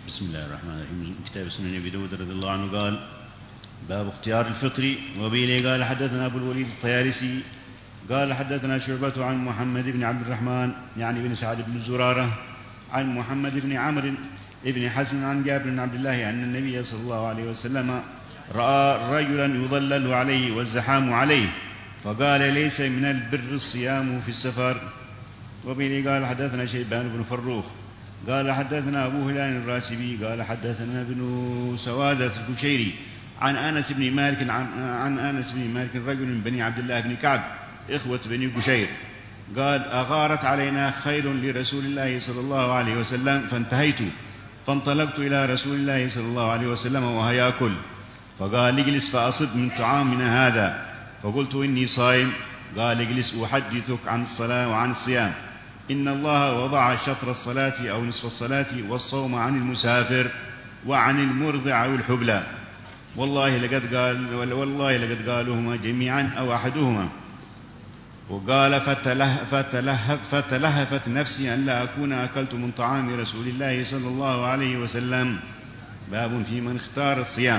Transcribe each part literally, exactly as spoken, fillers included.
بسم الله الرحمن الرحيم. كتاب سنن أبي داود رضي الله عنه قال: باب اختيار الفطر. وبه قال حدثنا أبو الوليد الطيالسي قال حدثنا شعبة عن محمد بن عبد الرحمن يعني بن سعد بن زرارة عن محمد بن عمرو بن حسن عن جابر بن عبد الله أن النبي صلى الله عليه وسلم رأى رجلا يظلل عليه والزحام عليه فقال: ليس من البر الصيام في السفر. وبه قال حدثنا شيبان بن فروخ قال حدثنا أبو هلال الراسبي قال حدثنا ابن سوادة البشيري عن أنس بن مالك عن, عن أنس بن مالك رجل من بني عبد الله بن كعب إخوة بني بشير قال: أغارت علينا خيل لرسول الله صلى الله عليه وسلم فانتهيت فانطلقت إلى رسول الله صلى الله عليه وسلم وهو يأكل فقال: اجلس فأصب من طعامنا هذا. فقلت: إني صائم. قال: اجلس أحدثك عن الصلاة وعن الصيام. إن الله وضع شطر الصلاة أو نصف الصلاة والصوم عن المسافر وعن المرضع أو الحبلى. والله لقد قال والله لقد قالوهما جميعا أو أحدهما. وقال: فتله فتله فتلهفت نفسي أن لا أكون أكلت من طعام رسول الله صلى الله عليه وسلم. باب في من اختار الصيام.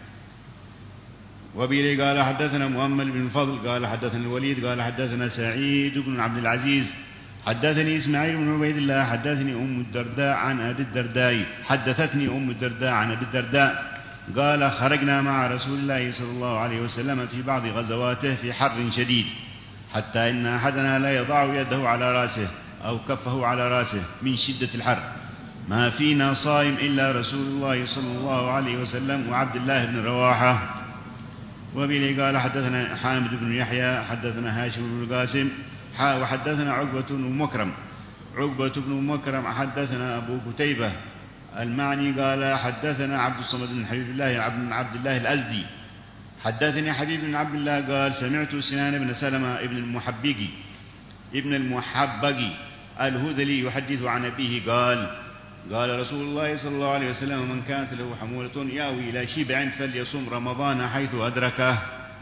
وبه قال حدثنا مؤمل بن الفضل قال حدثنا الوليد قال حدثنا سعيد بن عبد العزيز حدثني إسماعيل بن عبيد الله حدثني أم الدرداء عن أبي الدرداء حدثتني أم الدرداء عن أبي الدرداء قال: خرجنا مع رسول الله صلى الله عليه وسلم في بعض غزواته في حر شديد حتى إن أحدنا لا يضع يده على رأسه أو كفه على رأسه من شدة الحر، ما فينا صائم إلا رسول الله صلى الله عليه وسلم وعبد الله بن رواحة. وبه قال حدثنا حامد بن يحيى حدثنا هاشم بن القاسم وحدثنا عقبة بن مكرم عقبة بن مكرم حدثنا أبو كتيبة المعني قال حدثنا عبد الصمد بن حبيب الله بن عبد الله الأزدي حدثني حبيب بن عبد الله قال: سمعت سنان بن سلمة ابن المحبقي ابن المحبقي الهذلي يحدث عن أبيه قال: قال رسول الله صلى الله عليه وسلم: من كانت له حمولة يأوي إلى شبع فليصم رمضان حيث أدركه.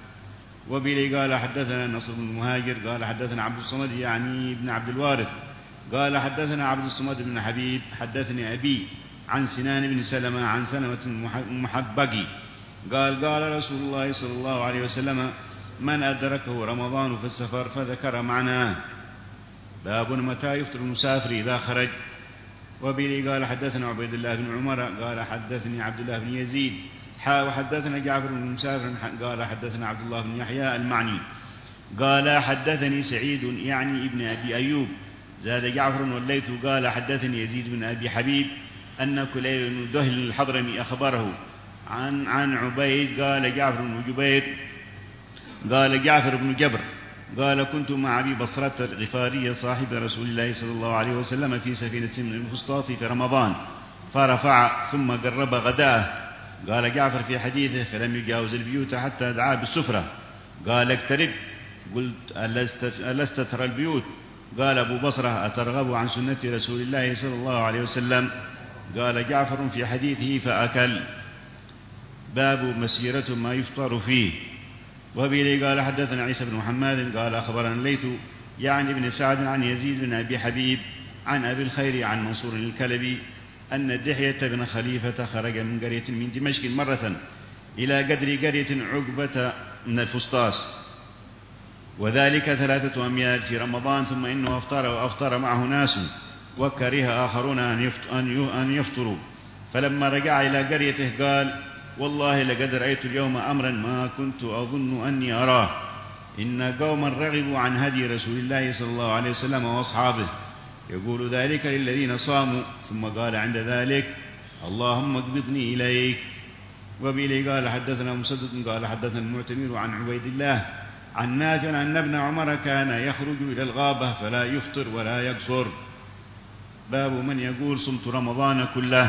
وبه قال حدثنا نصر بن المهاجر قال حدثنا عبد الصمد يعني ابن عبد الوارث قال حدثنا عبد الصمد بن حبيب حدثني أبي عن سنان بن سلمة عن سلمة المحبقي قال: قال رسول الله صلى الله عليه وسلم: من أدركه رمضان في السفر فذكر معناه. باب متى يفطر المسافر إذا خرج. وبه قال حدثنا عبيد الله بن عمر قال حدثني عبد الله بن يزيد حا وحدثنا جعفر بن مسافر قال حدثنا عبد الله بن يحيى المعني قال حدثني سعيد يعني ابن أبي أيوب زاد جعفر والليث قال حدثني يزيد بن أبي حبيب أن كليب بن دهل الحضرمي أخبره عن عن عبيد قال جعفر بن جبير قال جعفر بن جبر قال: كنت مع أبي بصرة الغفاري صاحب رسول الله صلى الله عليه وسلم في سفينة من الفسطاط في رمضان فرفع ثم قرب غداه. قال جعفر في حديثه: فلم يجاوز البيوت حتى دعا بالسفرة. قال: اقترب. قلت: ألست ترى البيوت؟ قال أبو بصرة: أترغب عن سنة رسول الله صلى الله عليه وسلم؟ قال جعفر في حديثه: فأكل. باب مسيرة ما يفطر فيه. وبه قال حدثنا عيسى بن محمد قال أخبرنا الليث يعني ابن سعد عن يزيد بن أبي حبيب عن أبي الخير عن منصور الكلبي أن دحية بن خليفة خرج من قرية من دمشق مرة إلى قدر قرية عقبة من الفسطاس وذلك ثلاثة أميال في رمضان، ثم إنه أفطر وأفطر معه ناس وكره آخرون أن يفطروا. فلما رجع إلى قريته قال: والله لقد رأيت اليوم أمرا ما كنت أظن أني أراه. إن قوما رغبوا عن هدي رسول الله صلى الله عليه وسلم وأصحابه، يقول ذلك للذين صاموا. ثم قال عند ذلك: اللهم اقبضني إليك. وبه قال حدثنا مسدد قال حدثنا المعتمر عن عبيد الله عن نافع أن ابن عمر كان يخرج إلى الغابة فلا يفطر ولا يقصر. باب من يقول: صمت رمضان كله.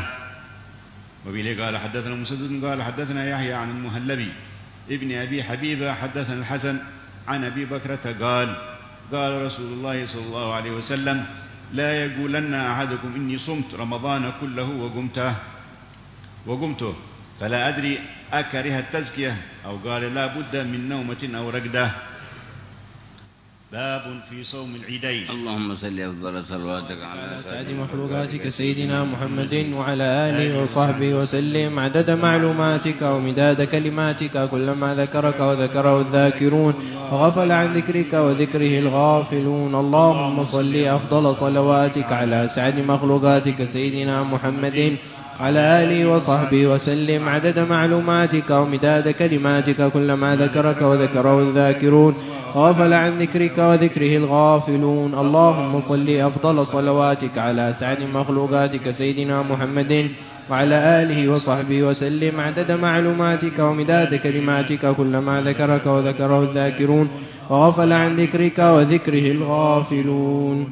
وبه قال حدثنا مسدد قال حدثنا يحيى عن المهلبي ابن أبي حبيبة حدثنا الحسن عن أبي بكرة قال: قال رسول الله صلى الله عليه وسلم: لا يقولن أحدكم إني صمت رمضان كله وقمته وقمته فلا أدري أكره التزكية أو قال لا بد من نومة أو رقدة. باب في صوم العيدين. اللهم صل أفضل صلواتك على سعد مخلوقاتك سيدنا محمد وعلى آله وصحبه وسلم عدد معلوماتك ومداد كلماتك كلما ذكرك وذكره الذاكرون وغفل عن ذكرك وذكره الغافلون. اللهم صل أفضل صلواتك على سعد مخلوقاتك سيدنا محمد على آله وصحبه وسلم عدد معلوماتك ومداد كلماتك كلما ذكرك وذكره الذاكرون وغفل عن ذكرك وذكره الغافلون. اللهم صل أفضل صلواتك على سعد مخلوقاتك سيدنا محمد وعلى آله وصحبه وسلم عدد معلوماتك ومداد كلماتك كلما ذكرك وذكره الذاكرون وغفل عن ذكرك وذكره الغافلون.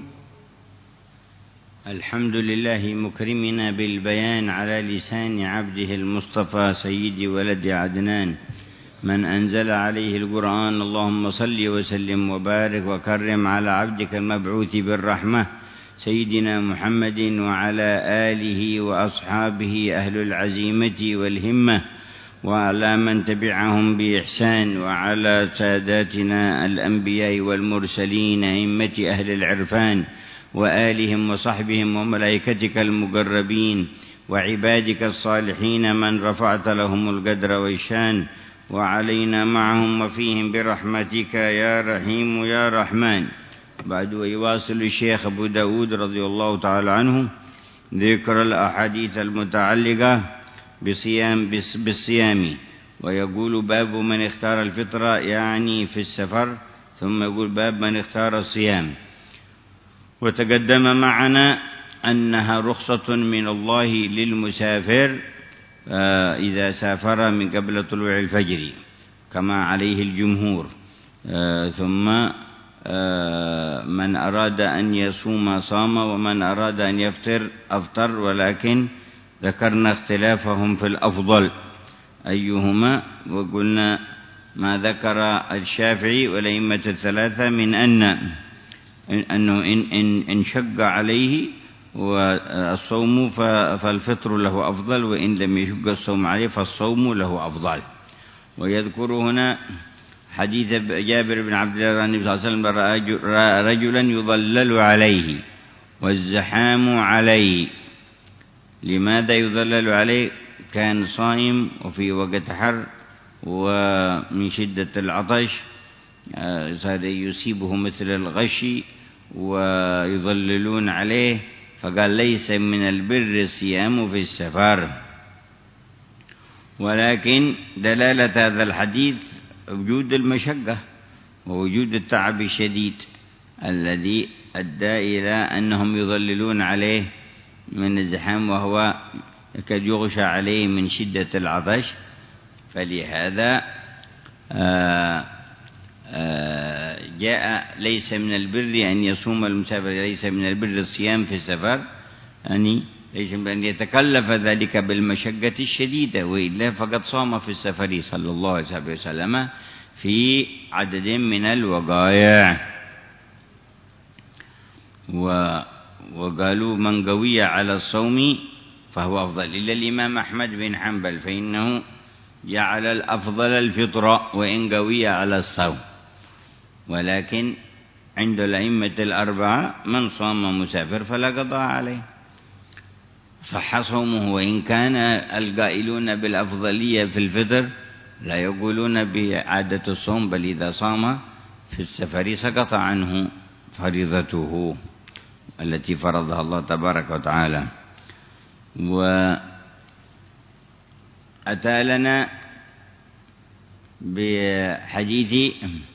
الحمد لله مكرمنا بالبيان على لسان عبده المصطفى سيد ولد عدنان من أنزل عليه القرآن. اللهم صل وسلم وبارك وكرم على عبدك المبعوث بالرحمة سيدنا محمد وعلى آله وأصحابه أهل العزيمة والهمة وعلى من تبعهم بإحسان وعلى ساداتنا الأنبياء والمرسلين أئمة أهل العرفان وآلهم وصحبهم وملائكتك المقربين وعبادك الصالحين من رفعت لهم القدر والشان وعلينا معهم وفيهم برحمتك يا رحيم يا رحمن. بعد ويواصل الشيخ أبو داود رضي الله تعالى عنه ذكر الأحاديث المتعلقة بصيام بالصيام ويقول باب من اختار الفطرة يعني في السفر، ثم يقول باب من اختار الصيام. وتقدم معنا أنها رخصة من الله للمسافر إذا سافر من قبل طلوع الفجر كما عليه الجمهور، ثم من أراد أن يصوم صام ومن أراد أن يفطر أفطر، ولكن ذكرنا اختلافهم في الأفضل أيهما، وقلنا ما ذكر الشافعي والأئمة الثلاثة من أن أنه إن, إن, إن شق عليه والصوم فالفطر له أفضل، وإن لم يشق الصوم عليه فالصوم له أفضل. ويذكر هنا حديث جابر بن عبد الله النبي صلى الله عليه وسلم رأى رجلا يظلل عليه والزحام عليه. لماذا يظلل عليه؟ كان صائم وفي وقت حر ومن شدة العطش صار يصيبه مثل الغش ويظللون عليه، فقال ليس من البر الصيام في السفر. ولكن دلالة هذا الحديث وجود المشقة ووجود التعب الشديد الذي أدى إلى أنهم يظللون عليه من الزحام وهو يكاد يغشى عليه من شدة العطش. فلهذا آآ آآ جاء ليس من البر أن يصوم المسافر، ليس من البر الصيام في السفر، يعني ليس من أن يتكلف ذلك بالمشقة الشديدة، وإلا فقد صام في السفر صلى الله عليه وسلم في عدد من الوقائع. وقالوا من قوي على الصوم فهو أفضل، إلا الإمام أحمد بن حنبل فإنه جعل الأفضل الفطرة وإن قوي على الصوم. ولكن عند الأئمة الأربعة من صام مسافر فلا قضاء عليه، صح صومه، وإن كان القائلون بالأفضلية في الفطر لا يقولون بعادة الصوم، بل إذا صام في السفر سقط عنه فريضته التي فرضها الله تبارك وتعالى. وأتى لنا بحديث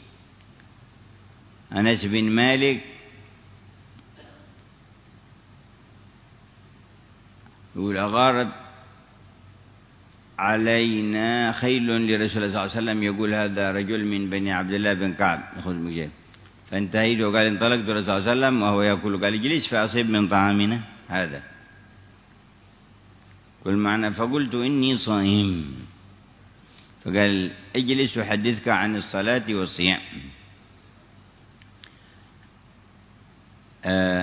أنس بن مالك يقول أغارت علينا خيل لرسول الله صلى الله عليه وسلم، يقول هذا رجل من بني عبد الله بن كعب يأخذ مجيب، فانتهيت وقال انطلقت رسول الله صلى الله عليه وسلم وهو يقول قال اجلس فأصيب من طعامنا هذا، كل معنى فقلت إني صائم، فقال اجلس وحدثك عن الصلاة والصيام. آه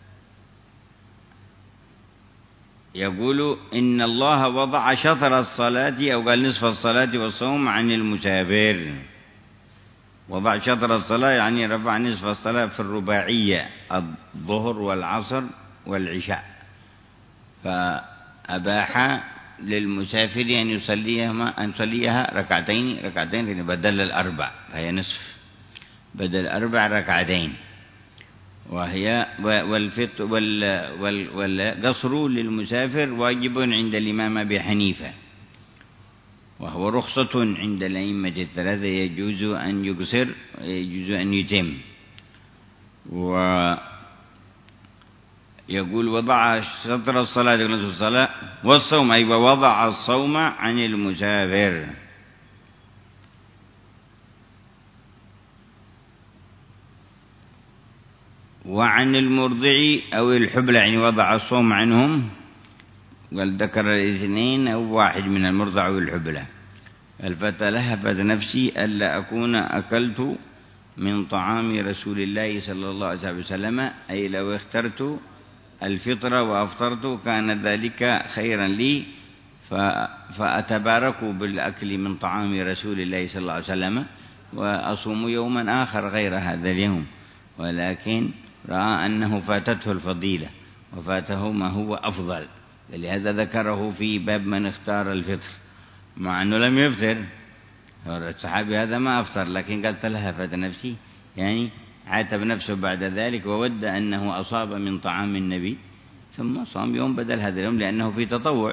يقول إن الله وضع شطر الصلاة أو قال نصف الصلاة والصوم عن المسافر، وضع شطر الصلاة يعني رفع نصف الصلاة في الرباعية الظهر والعصر والعشاء، فأباح للمسافر أن يصليها أن يصليها ركعتين ركعتين بدل الأربع، فهي نصف بدل أربع ركعتين. وهي والفطر والقصر للمسافر واجب عند الإمام أبي حنيفة، وهو رخصة عند الأئمة الثلاثة، يجوز أن يقصر يجوز أن يتم. ويقول وضع شطر الصلاة نصف الصلاة والصوم، أي أيوة وضع الصوم عن المسافر. وعن المرضع أو الحبلى، يعني وضع الصوم عنهم، قال ذكر الاثنين أو واحد من المرضع أو الحبلى. فلتلهفت نفسي ألا أكون أكلت من طعام رسول الله صلى الله عليه وسلم، أي لو اخترت الفطر وأفطرت كان ذلك خيرا لي، فأتبارك بالأكل من طعام رسول الله صلى الله عليه وسلم وأصوم يوما آخر غير هذا اليوم. ولكن رأى أنه فاتته الفضيلة وفاته ما هو أفضل، لهذا ذكره في باب من اختار الفطر، مع أنه لم يفطر. الصحابي هذا ما أفطر، لكن قال تلهفت نفسي، يعني عاتب نفسه بعد ذلك وود أنه أصاب من طعام النبي ثم صام يوم بدل هذا اليوم لأنه في تطوع.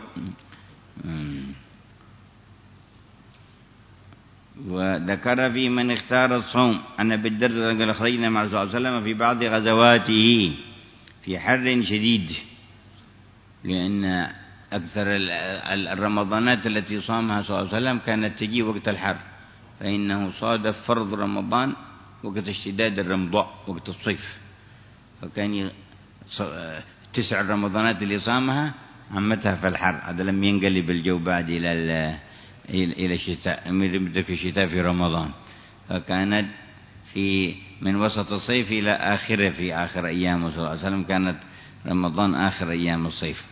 وذكر في من اختار الصوم أن أبي الدرداء قال خرجنا مع رسول الله صلى الله عليه وسلم في بعض غزواته في حر شديد، لأن أكثر الرمضانات التي صامها صلى الله عليه وسلم كانت تجي وقت الحر، فإنه صادف فرض رمضان وقت اشتداد الرمضاء وقت الصيف، فكان تسع رمضانات اللي صامها عمتها في الحر. هذا لم ينقلب الجو بعد إلى إلى الشتاء، يمر في الشتاء في رمضان، فكانت في من وسط الصيف إلى آخره في آخر أيام صلى الله عليه وسلم، كانت رمضان آخر أيام الصيف،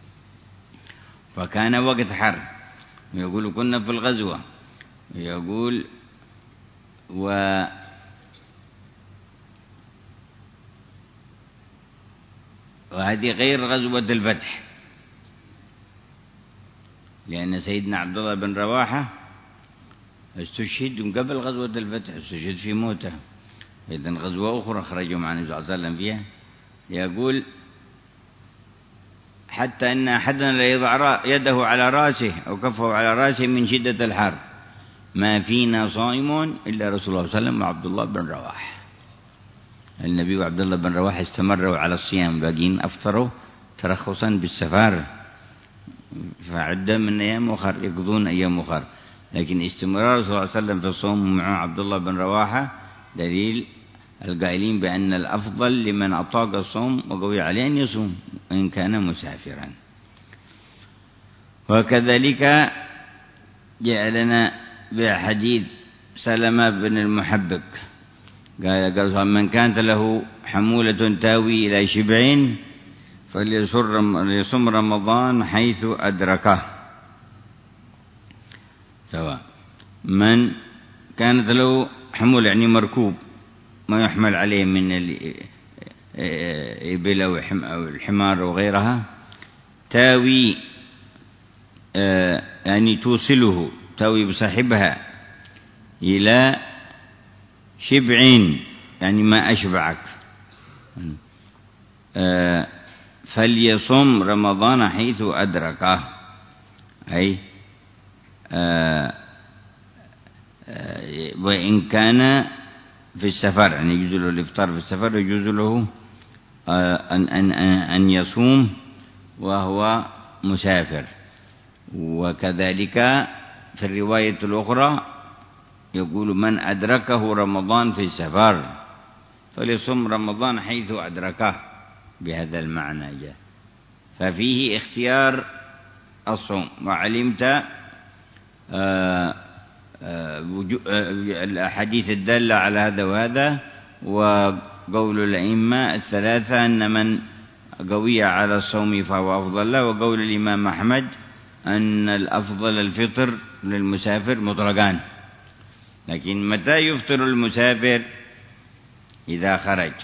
فكان وقت حر. يقول كنا في الغزوة، يقول و وهذه غير غزوة الفتح، لأن سيدنا عبد الله بن رواحة استشهد من قبل غزوة الفتح، استشهد في موته. إذن غزوة أخرى خرجوا مع النبي صلى الله عليه وسلم فيها. يقول حتى أن أحدنا لا يضع يده على رأسه أو كفه على رأسه من شدة الحر، ما فينا صائم إلا رسول الله صلى الله عليه وسلم وعبد الله بن رواحة. النبي وعبد الله بن رواحة استمروا على الصيام، باقين أفطروا ترخصا بالسفر، فعدة من أيام أخر يقضون أيام أخر، لكن استمرار صلى الله عليه وسلم في الصوم مع عبد الله بن رواحة دليل القائلين بأن الأفضل لمن أطاق الصوم وقوي عليه أن يصوم إن كان مسافرا. وكذلك جاء لنا بحديث سلمة بن المحبك قال قال من كانت له حمولة تاوي إلى شبع فليصم رمضان حيث أدركه. سواء من كانت له حمولة يعني مركوب ما يحمل عليه من الإبل أو الحمار وغيرها، تاوي يعني توصله تاوي بصاحبها إلى شبع يعني ما أشبعك، فليصم رمضان حيث أدركه، أي وإن كان في السفر، يعني يجوز له الإفطار في السفر، يجوز له أن, أن, أن يصوم وهو مسافر. وكذلك في الرواية الأخرى يقول من أدركه رمضان في السفر فليصم رمضان حيث أدركه، بهذا المعنى جاء. ففيه اختيار الصوم. وعلمت الأحاديث الدالة على هذا وهذا، وقول الأئمة الثلاثة أن من قوي على الصوم فهو أفضل له، وقول الإمام أحمد أن الأفضل الفطر للمسافر مطلقان، لكن متى يفطر المسافر؟ إذا خرج.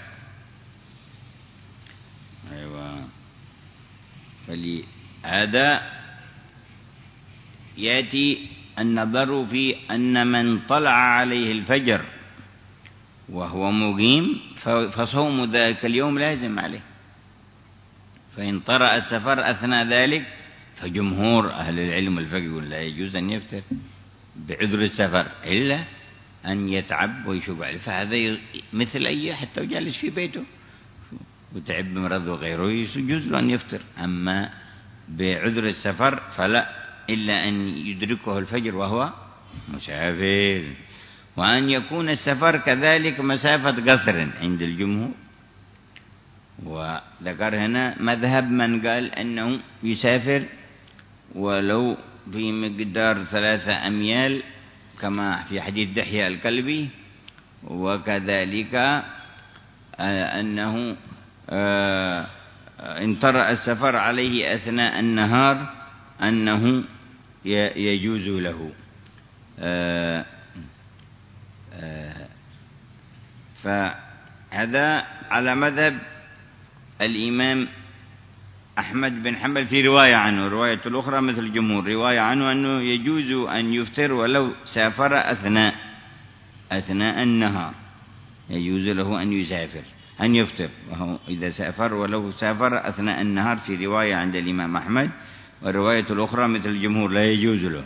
أيوة. فلهذا يأتي النظر في أن من طلع عليه الفجر وهو مقيم فصوم ذلك اليوم لازم عليه. فإن طرأ السفر أثناء ذلك فجمهور أهل العلم والفقه يقول لا يجوز أن يفطر بعذر السفر إلا أن يتعب ويشق عليه، فهذا مثل أي حتى جالس في بيته وتعب بمرض وغيره يجوز له أن يفطر. أما بعذر السفر فلا، إلا أن يدركه الفجر وهو مسافر. وأن يكون السفر كذلك مسافة قصر عند الجمهور. وذكر هنا مذهب من قال أنه يسافر ولو في مقدار ثلاثة أميال كما في حديث دحية الكلبي، وكذلك أنه إن طرأ السفر عليه أثناء النهار أنه يجوز له. فهذا على مذهب الإمام أحمد بن حنبل في رواية عنه. رواية الأخرى مثل الجمهور، رواية عنه أنه يجوز أن يفطر ولو سافر أثناء أثناء النهار، يجوز له أن يسافر أن يفطر وهو إذا سافر ولو سافر أثناء النهار في رواية عند الإمام أحمد. والرواية الأخرى مثل الجمهور لا يجوز له.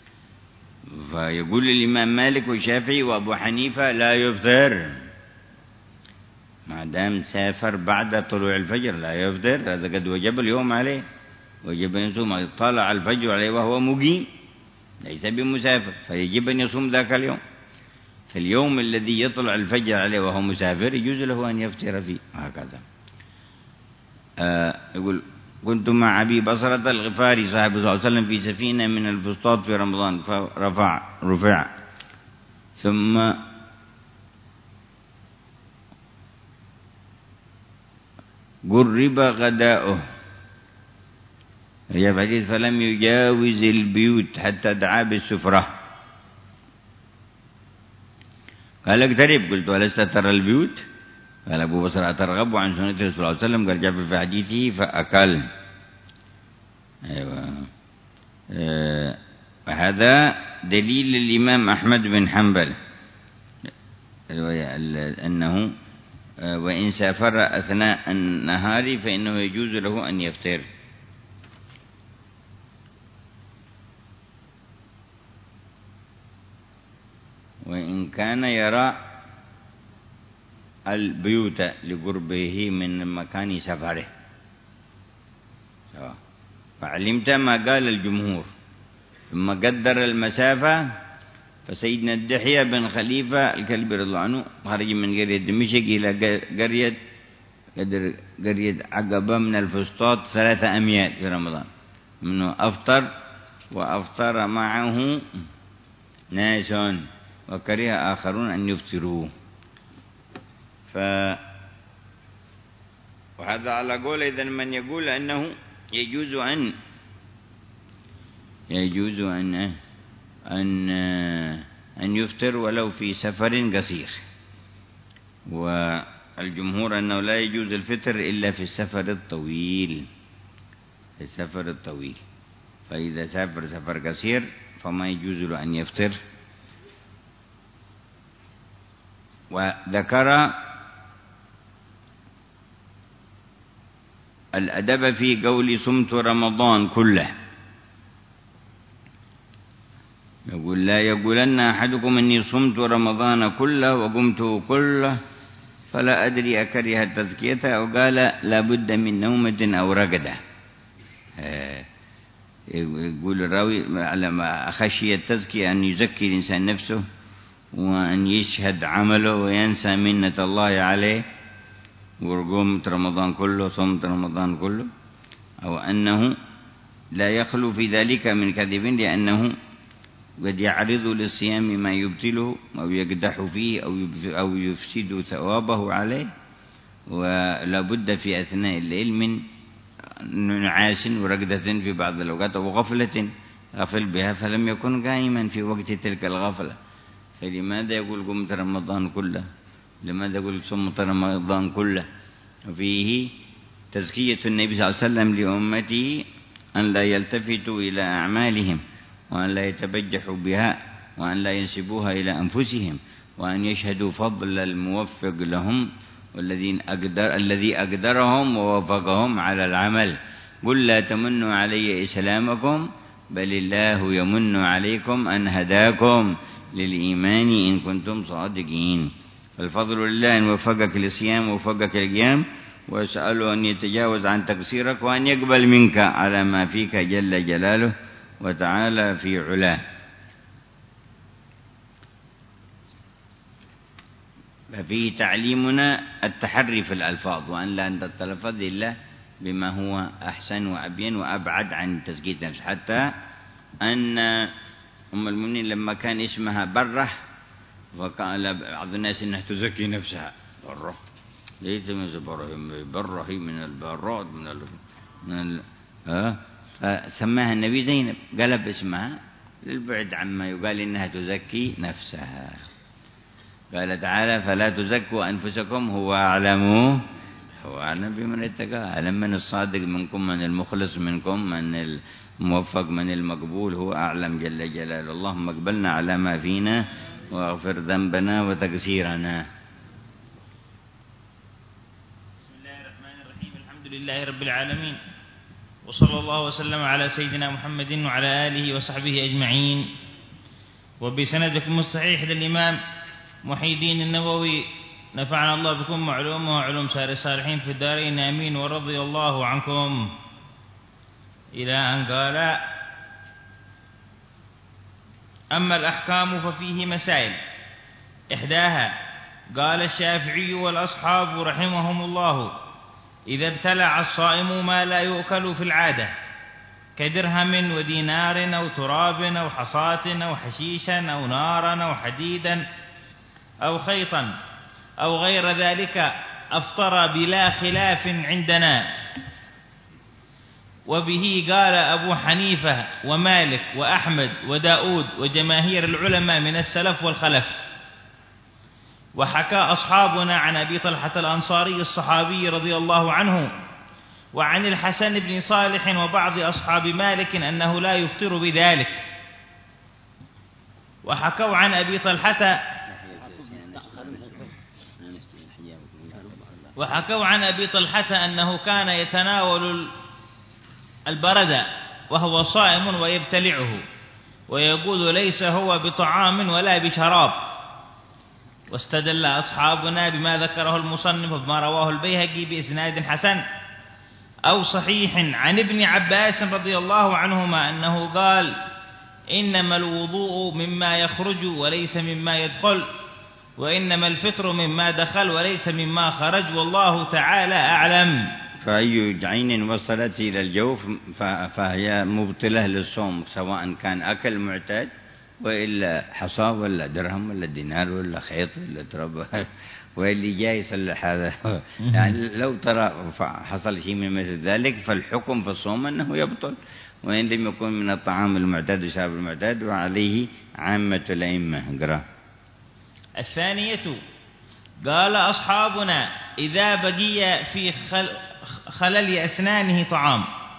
فيقول الإمام مالك والشافعي وأبو حنيفة لا يفطر ما دام سافر بعد طلوع الفجر، لا يفطر، هذا قد وجب اليوم عليه، وجب أن يصوم. طلع الفجر عليه وهو مقيم ليس بمسافر فيجب أن يصوم ذاك اليوم. في اليوم الذي يطلع الفجر عليه وهو مسافر يجوز له أن يفطر فيه. هكذا آه يقول كنت مع أبي بصرة الغفاري صاحب صلى الله عليه وسلم في سفينة من الفسطاط في رمضان فرفع رفع ثم قرب غداؤه، هي حديث فلم يجاوز البيوت حتى دعا بالسفرة. قال اقترب، قلت ولست ترى البيوت؟ قال أبو بصر أترغب عن سنة رسول الله صلى الله عليه وسلم؟ قال جابر في حديثه فأكل. أيوة. آه هذا دليل الإمام أحمد بن حنبل أنه وإن سافر أثناء النهار فإنه يجوز له أن يفطر. وإن كان يرى البيوت لقربه من مكان سفره. فعلمت ما قال الجمهور. ثم قدر المسافة، فسيدنا الدحية بن خليفة الكلبي رضي الله عنه خرج من قرية دمشق إلى قرية قرية عقبة من الفسطاط ثلاثة أميال في رمضان، منه أفطر وأفطر معه ناس وكره آخرون أن يفطروا. ف وهذا على قول إذن من يقول أنه يجوز أن يجوز أن أن أن يفطر ولو في سفر قصير. والجمهور أنه لا يجوز الفطر إلا في السفر الطويل في السفر الطويل فإذا سافر سفر قصير فما يجوز له أن يفطر. وذكر الأدب في قول صمت رمضان كله. يقول لا يقولن أحدكم إني صمت رمضان كله وقمته كله فلا أدري أكره التزكية أو قال لا بد من نومة أو رقدة. يقول الراوي على ما أخشي التزكية أن يزكي الإنسان نفسه وأن يشهد عمله وينسى منة الله عليه وقمت رمضان كله صمت رمضان كله، أو أنه لا يخلو في ذلك من كذب لأنه قد يعرض للصيام ما يبطله أو يقدح فيه أو يفسد ثوابه عليه. ولا بد في أثناء الليل من نعاس ورقدة في بعض الأوقات أو غفلة غفل بها فلم يكن قائما في وقت تلك الغفلة، فلماذا يقول قمت رمضان كله؟ لماذا يقول صمت رمضان كله؟ وفيه تزكية النبي صلى الله عليه وسلم لأمته أن لا يلتفتوا إلى أعمالهم، وأن لا يتبجحوا بها، وأن لا ينسبوها إلى أنفسهم، وأن يشهدوا فضل الموفق لهم والذين أقدر الذي أقدرهم ووفقهم على العمل. قل لا تمنوا علي إسلامكم بل الله يمن عليكم أن هداكم للإيمان إن كنتم صادقين. الفضل لله أن وفقك للصيام ووفقك للقيام، وأسأله أن يتجاوز عن تقصيرك وأن يقبل منك على ما فيك جل جلاله وتعالى في علاه. ففيه تعليمنا التحري في الألفاظ، وأن لا نتلفظ إلا بما هو أحسن وأبين وأبعد عن تزكية النفس. حتى أن أم المؤمنين لما كان اسمها برة وقال بعض الناس إنها تزكي نفسها، برة ليس من برة هي من البرات من ال من ال ها فسماها النبي زينب، قلب اسمها للبعد عما يقال إنها تزكي نفسها. قال تعالى فلا تزكوا أنفسكم هو أعلم هو أعلم بمن اتقى. أعلم من الصادق منكم، من المخلص منكم، من الموفق، من المقبول، هو أعلم جل جلاله. اللهم اقبلنا على ما فينا واغفر ذنبنا وتقصيرنا. بسم الله الرحمن الرحيم. الحمد لله رب العالمين، وصلى الله وسلم على سيدنا محمد وعلى آله وصحبه أجمعين. وبسندكم الصحيح للإمام محي الدين النووي نفعنا الله بكم معلومه وعلوم سائر الصالحين في الدارين آمين، ورضي الله عنكم، إلى أن قال أما الأحكام ففيه مسائل. إحداها قال الشافعي والأصحاب رحمهم الله إذا ابتلع الصائم ما لا يؤكل في العادة كدرهم ودينار أو تراب أو حصاة أو حشيشا أو نارا أو حديدا أو خيطا أو غير ذلك أفطر بلا خلاف عندنا. وبه قال أبو حنيفة ومالك وأحمد وداود وجماهير العلماء من السلف والخلف. وحكى أصحابنا عن أبي طلحة الأنصاري الصحابي رضي الله عنه وعن الحسن بن صالح وبعض أصحاب مالك أنه لا يفطر بذلك. وحكوا عن أبي طلحة وحكوا عن أبي طلحة أنه كان يتناول البرد وهو صائم ويبتلعه ويقول ليس هو بطعام ولا بشراب. واستدل أصحابنا بما ذكره المصنف وبما رواه البيهقي بإسناد حسن أو صحيح عن ابن عباس رضي الله عنهما أنه قال إنما الوضوء مما يخرج وليس مما يدخل، وإنما الفطر مما دخل وليس مما خرج، والله تعالى أعلم. فأي عين وصلت إلى الجوف فهي مبطلة للصوم، سواء كان أكل معتاد وإلا حصى ولا درهم ولا دينار ولا خيط ولا تراب واللي جاي يصلح هذا. يعني لو ترى حصل شيء من مثل ذلك فالحكم في الصوم أنه يبطل، وإن لم يكن من الطعام المعتاد والشراب المعتاد، وعليه عامة الأئمة. اقرأ. الثانية قال أصحابنا إذا بقي في خل خلل أسنانه طعام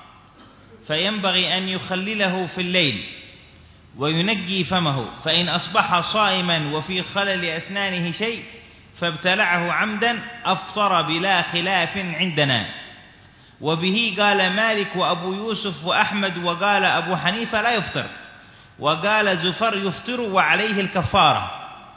فينبغي أن يخلله في الليل وينجي فمه، فإن أصبح صائما وفي خلل أسنانه شيء فابتلعه عمدا أفطر بلا خلاف عندنا. وبه قال مالك وأبو يوسف وأحمد، وقال أبو حنيفة لا يفطر، وقال زفر يفطر وعليه الكفارة.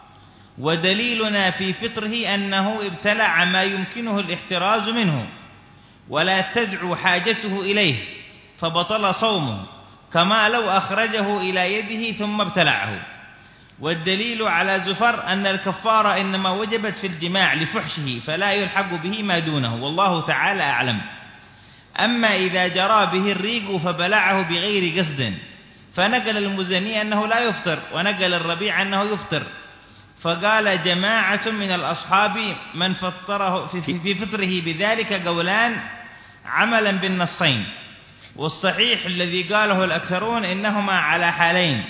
ودليلنا في فطره أنه ابتلع ما يمكنه الاحتراز منه ولا تدعو حاجته إليه فبطل صومه، كما لو أخرجه إلى يده ثم ابتلعه. والدليل على زفر أن الكفارة إنما وجبت في الجماع لفحشه فلا يلحق به ما دونه، والله تعالى أعلم. أما إذا جرى به الريق فبلعه بغير قصد فنقل المزني أنه لا يفطر، ونقل الربيع أنه يفطر. فقال جماعة من الأصحاب من فطره في فطره بذلك قولان عملا بالنصين، والصحيح الذي قاله الأكثرون إنهما على حالين،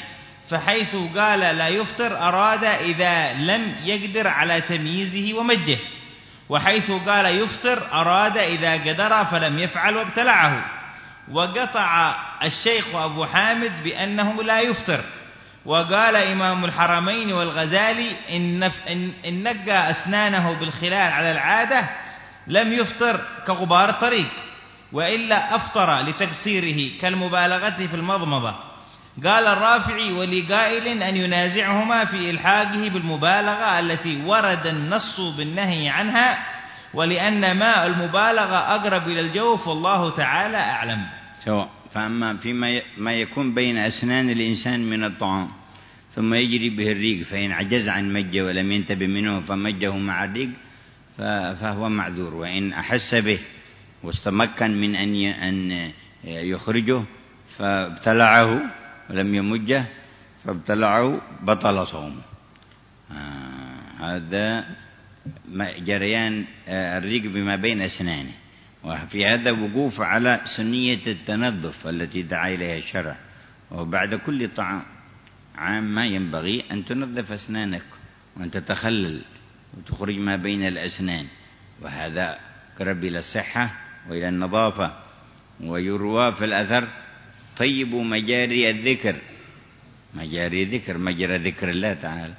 فحيث قال لا يفطر أراد إذا لم يقدر على تمييزه ومجه، وحيث قال يفطر أراد إذا قدر فلم يفعل وابتلعه. وقطع الشيخ أبو حامد بأنه لا يفطر. وقال إمام الحرمين والغزالي إن, إن, إن نقى أسنانه بالخلال على العادة لم يفطر كغبار الطريق، وإلا أفطر لتقصيره كالمبالغة في المضمضة. قال الرافعي ولقائل أن ينازعهما في إلحاقه بالمبالغة التي ورد النص بالنهي عنها، ولأن ماء المبالغة أقرب إلى الجوف والله تعالى أعلم. سواء. فأما فيما ما يكون بين أسنان الإنسان من الطعام ثم يجري به الريق، فإن عجز عن مجه ولم ينتبه منه فمجه مع الريق فهو معذور، وإن أحس به واستمكن من أن يخرجه فابتلعه ولم يمجه فابتلعه بطل صومه. آه هذا جريان الريق بما بين أسنانه. وفي هذا وقوف على سنية التنظف التي دعا إليها الشرع، وبعد كل طعام عامة ينبغي أن تنظف أسنانك وأن تتخلل وتخرج ما بين الأسنان، وهذا قرب إلى الصحة وإلى النظافة. ويروى في الأثر طيبوا مجاري الذكر، مجاري ذكر مجرى ذكر الله تعالى،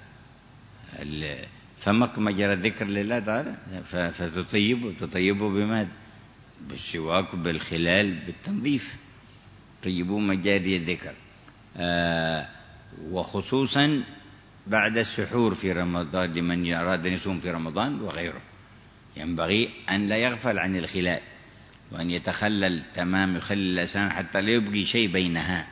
فمك مجرى ذكر لله تعالى، فتطيبوا تطيبوا بماذا؟ بالسواك بالخلال بالتنظيف. طيبوا مجاري الذكر. آه وخصوصا بعد السحور في رمضان لمن أراد أن يصوم في رمضان وغيره، ينبغي أن لا يغفل عن الخلال وأن يتخلل تمام، يخلل الأسنان حتى لا يبقي شيء بينها،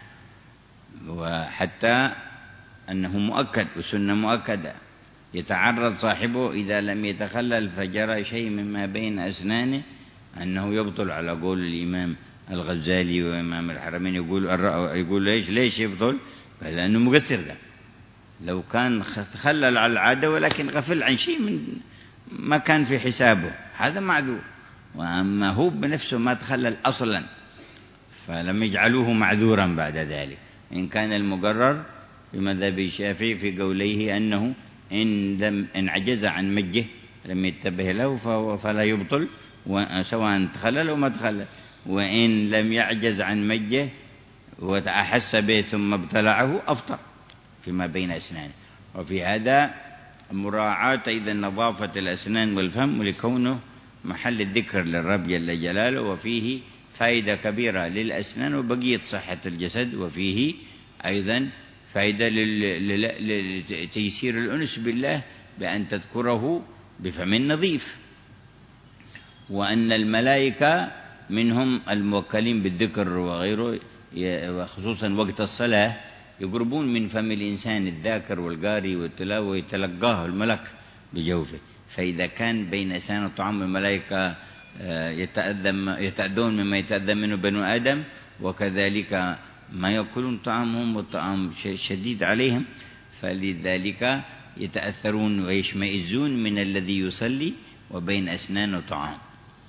وحتى أنه مؤكد وسنة مؤكدة يتعرض صاحبه إذا لم يتخلل فجرى شيء مما بين أسنانه أنه يبطل، على قول الإمام الغزالي وإمام الحرمين يقول يقول ليش ليش يبطل؟ قال لأنه مقصر. ده لو كان تخلل على العادة ولكن غفل عن شيء من ما كان في حسابه هذا معذور، وأما هو بنفسه ما تخلل أصلا فلم يجعلوه معذورا بعد ذلك. إن كان المقرر بمذهب الشافعي في قوليه أنه إن لم إن عجز عن مجه لم ينتبه له فلا يبطل سواء تخلل أو ما تخلل، وإن لم يعجز عن مجه وتأحس به ثم ابتلعه أفطر فيما بين أسنانه. وفي هذا مراعاة أيضا نظافة الأسنان والفم ولكونه محل الذكر للرب جل جلاله، وفيه فائدة كبيرة للأسنان وبقية صحة الجسد، وفيه أيضا فائدة لتيسير الأنس بالله بأن تذكره بفم نظيف، وأن الملائكة منهم الموكلين بالذكر وغيره، وخصوصا وقت الصلاة يقربون من فم الإنسان الذاكر والقاري والتلاوة يتلقاه الملك بجوفه. فإذا كان بين أسنان الطعام الملائكة يتأذون مما يتأذى منه بنو آدم، وكذلك ما يأكلون طعامهم والطعام شديد عليهم، فلذلك يتأثرون ويشمئزون من الذي يصلي وبين أسنانه طعام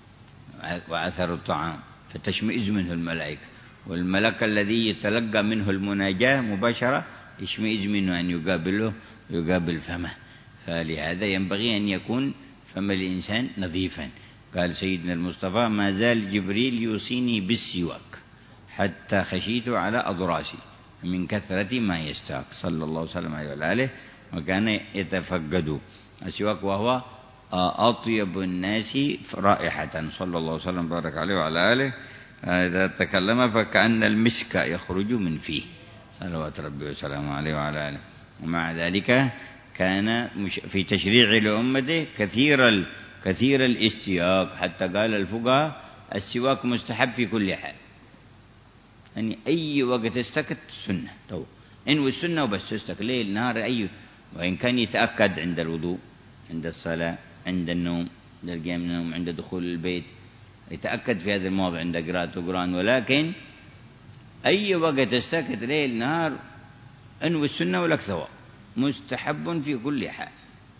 وأثر الطعام، فتشمئز منه الملائكة. والملك الذي يتلقى منه المناجاة مباشرة يشمئز منه أن يقابله يقابل فمه. فلهذا ينبغي أن يكون فم الإنسان نظيفا. قال سيدنا المصطفى ما زال جبريل يوصيني بالسواك حتى خشيت على أضراسي من كثرة ما يستاك، صلى الله وسلم عليه وآله. وكان يتفقد السواك وهو أطيب الناس رائحة، صلى الله وسلم وبارك عليه وعلى آله. إذا تكلم فكأن المسك يخرج من فيه، صلوات ربي وسلامه عليه وعلى آله. ومع ذلك كان في تشريع لأمته كثير كثير الاستياك، حتى قال الفقهاء السواك مستحب في كل حال، يعني أي وقت استكت سنة، تو إن والسنة وبس تستك ليل نهار أي، وإن كان يتأكد عند الوضوء عند الصلاة عند النوم عند القيام من النوم عند دخول البيت، يتأكد في هذا الموضوع عند قراءة القرآن. ولكن أي وقت استكت ليل نهار إن والسنة ولك ثواب، مستحب في كل حال.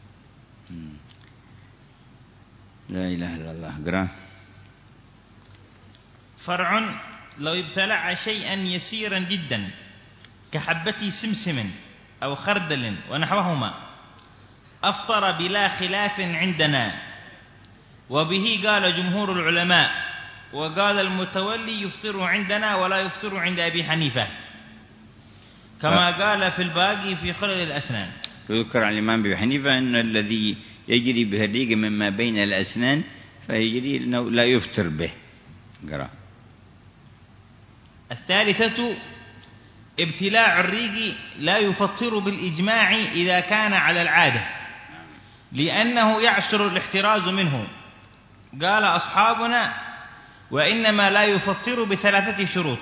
لا إله إلا الله. قرأ. فرع لو ابتلع شيئا يسيرا جدا كحبة سمسم أو خردل ونحوهما أفطر بلا خلاف عندنا، وبه قال جمهور العلماء، وقال المتولي يفطر عندنا ولا يفطر عند أبي حنيفة، كما قال في الباقي في خلل الأسنان. يذكر عن الإمام أبي حنيفة أن الذي يجري به الريق مما بين الأسنان فيجري أنه لا يفطر به. قرأ. الثالثة ابتلاع الريق لا يفطر بالإجماع إذا كان على العادة، لأنه يعسر الاحتراز منه. قال أصحابنا وإنما لا يفطر بثلاثة شروط: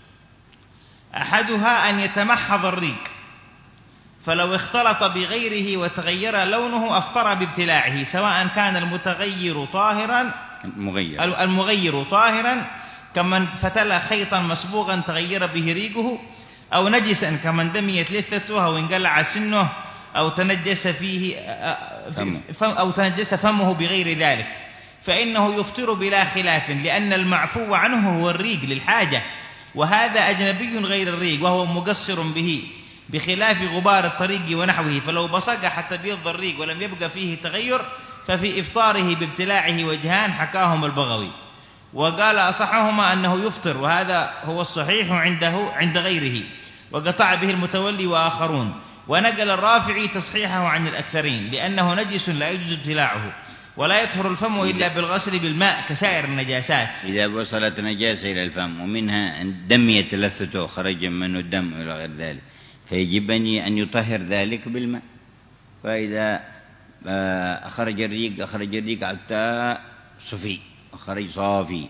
أحدها أن يتمحض الريق، فلو اختلط بغيره وتغير لونه أفطر بابتلاعه، سواء كان المتغير طاهرا المغير, المغير طاهرا كمن فتل خيطا مسبوغا تغير به ريقه، أو نجسا كمن دميت لثته أو انقلع سنه أو تنجس فيه أو تنجس فمه بغير ذلك، فإنه يفطر بلا خلاف، لأن المعفو عنه هو الريق للحاجة، وهذا أجنبي غير الريق وهو مقصر به، بخلاف غبار الطريق ونحوه، فلو بصق حتى بيض الريق ولم يبقى فيه تغير ففي إفطاره بابتلاعه وجهان حكاهم البغوي. وقال أصحهما أنه يفطر، وهذا هو الصحيح عنده عند غيره، وقطع به المتولي وآخرون. ونقل الرافعي تصحيحه عن الأكثرين، لأنه نجس لا يجوز ابتلاعه، ولا يطهر الفم إلا بالغسل بالماء كسائر النجاسات. إذا وصلت نجاسة إلى الفم ومنها أن دميت لثته خرج منه الدم إلى غير ذلك، فيجب أن يطهر ذلك بالماء. فإذا أخرج الريق أخرج الريق حتى صفي أخرج صافي،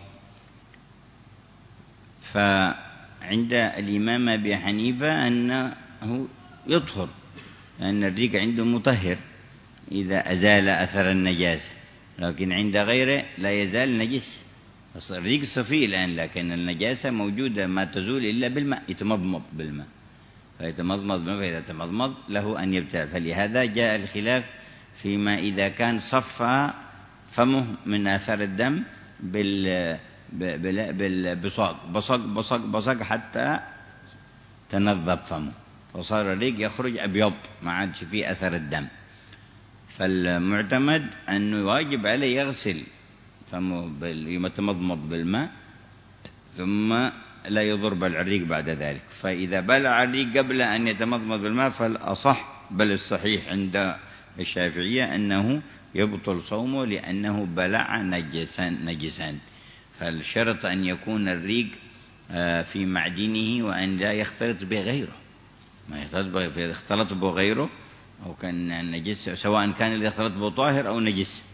فعند الإمام أبي حنيفة أنه يطهر، لأن الريق عنده مطهر إذا أزال أثر النجاسة، لكن عند غيره لا يزال نجس. الريق صفي الآن، لكن النجاسة موجودة ما تزول إلا بالماء، يتمضمض بالماء، فيتمضمض بالماء، فإذا تمضمض له أن يبتلع. فلهذا جاء الخلاف فيما إذا كان صفى فمه من أثر الدم بال بالبصاق، بصق بصق بصق حتى تنظف فمه، فصار الريق يخرج أبيض ما عادش فيه أثر الدم. فالمعتمد أنه واجب عليه يغسل فمه يتمضمض بالماء، ثم لا يضرب الريق بعد ذلك. فإذا بلع الريق قبل أن يتمضمض بالماء فالأصح بل الصحيح عند الشافعية أنه يبطل صومه، لأنه بلع نجسان نجسان. فالشرط أن يكون الريق في معدنه وأن لا يختلط بغيره، ما يختلط به، إذا اختلط بغيره أو كان نجس، سواء كان اللي يختلط به طاهر أو نجس.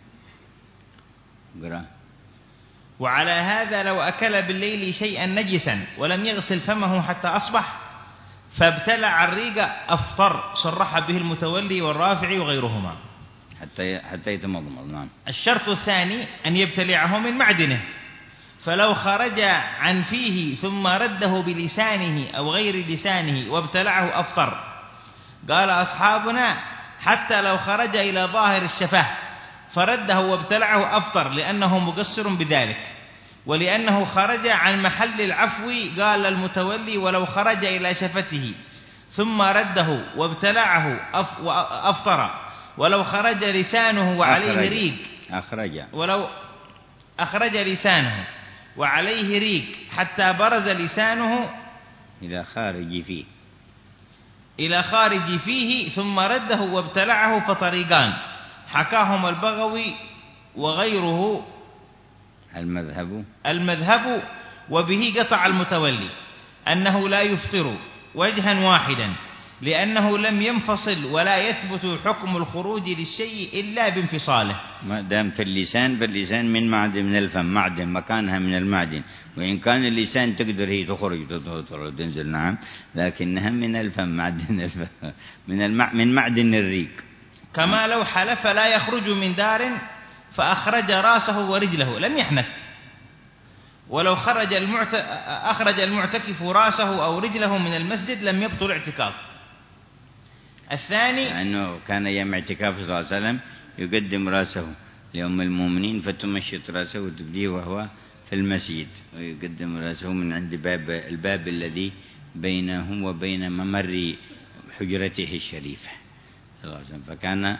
قرأ. وعلى هذا لو أكل بالليل شيئا نجسا ولم يغسل فمه حتى أصبح فابتلع الريق أفطر، صرح به المتولي والرافعي وغيرهما حتى حتى يتمضمض. نعم. الشرط الثاني أن يبتلعه من معدنه، فلو خرج عن فيه ثم رده بلسانه أو غير لسانه وابتلعه أفطر. قال أصحابنا حتى لو خرج إلى ظاهر الشفاه فرده وابتلعه أفطر، لأنه مقصر بذلك، ولأنه خرج عن محل العفو. قال المتولي ولو خرج إلى شفته ثم رده وابتلعه أفطر، ولو خرج لسانه وعليه أخرج. ريق أخرج ولو أخرج لسانه وعليه ريق حتى برز لسانه إلى خارج فيه إلى خارج فيه ثم رده وابتلعه فطريقان، حكاهم البغوي وغيره المذهب المذهب وبه قطع المتولي أنه لا يفطر وجها واحدا، لأنه لم ينفصل ولا يثبت حكم الخروج للشيء إلا بانفصاله. ما دام في اللسان، فاللسان من معدن من الفم، معدن مكانها من المعدن، وإن كان اللسان تقدر هي تخرج تنزل نعم، لكنها من الفم، معدن الفم من المع من معدن الريق. كما لو حلف لا يخرج من دار فأخرج راسه ورجله لم يحنث، ولو خرج المعت... أخرج المعتكف راسه أو رجله من المسجد لم يبطل اعتكاف. الثاني لأنه كان يوم اعتكاف صلى الله عليه وسلم يقدم راسه لأم المؤمنين فتمشط راسه وتبديه وهو في المسجد، ويقدم راسه من عند باب الباب الذي بينه وبين ممر حجرته الشريفة، فكان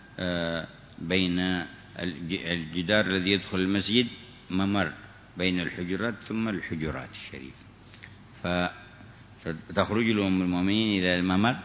بين الجدار الذي يدخل المسجد ممر بين الحجرات ثم الحجرات الشريفة، فتخرج له أم المؤمنين إلى الممر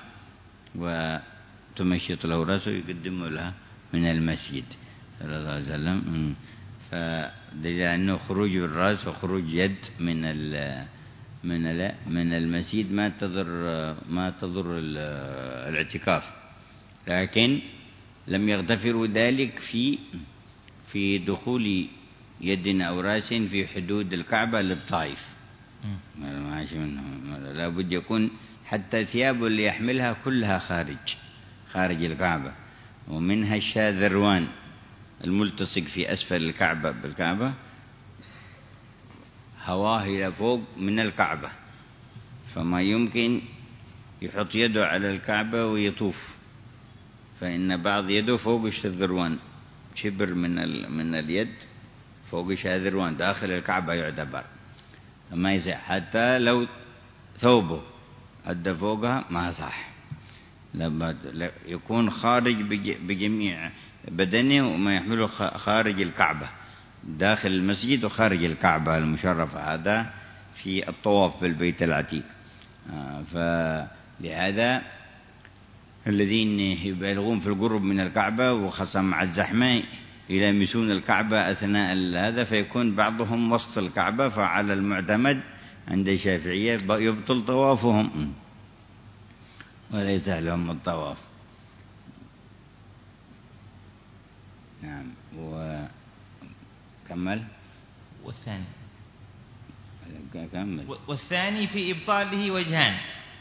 وتمشط له رأسه يقدم لها من المسجد صلى الله عليه وسلم. فلأنه خروج الرأس وخروج يد من ال من ال من المسجد ما تضر ما تضر الاعتكاف، لكن لم يغتفروا ذلك في في دخول يد أو رأس في حدود الكعبة للطائف. ماشي منهم، لا بد يكون حتى ثيابه اللي يحملها كلها خارج خارج الكعبة، ومنها الشاذروان الملتصق في أسفل الكعبة بالكعبة هواه إلى فوق من الكعبة، فما يمكن يحط يده على الكعبة ويطوف، فإن بعض يده فوق الشاذروان شبر من من اليد فوق الشاذروان داخل الكعبة يعتبر ما يصح، حتى لو ثوبه أدى فوقها ما صح، لما يكون خارج بجميع بدنه وما يحمله خارج الكعبة داخل المسجد وخارج الكعبة المشرفة، هذا في الطواف بالبيت العتيق. فلهذا الذين يبالغون في القرب من الكعبة وخاصة مع الزحمة يلامسون الكعبة أثناء هذا، فيكون بعضهم وسط الكعبة، فعلى المعتمد عند الشافعية يبطل طوافهم وليس لهم الطواف. نعم. وكمل. والثاني كمل. والثاني في إبطاله وجهان،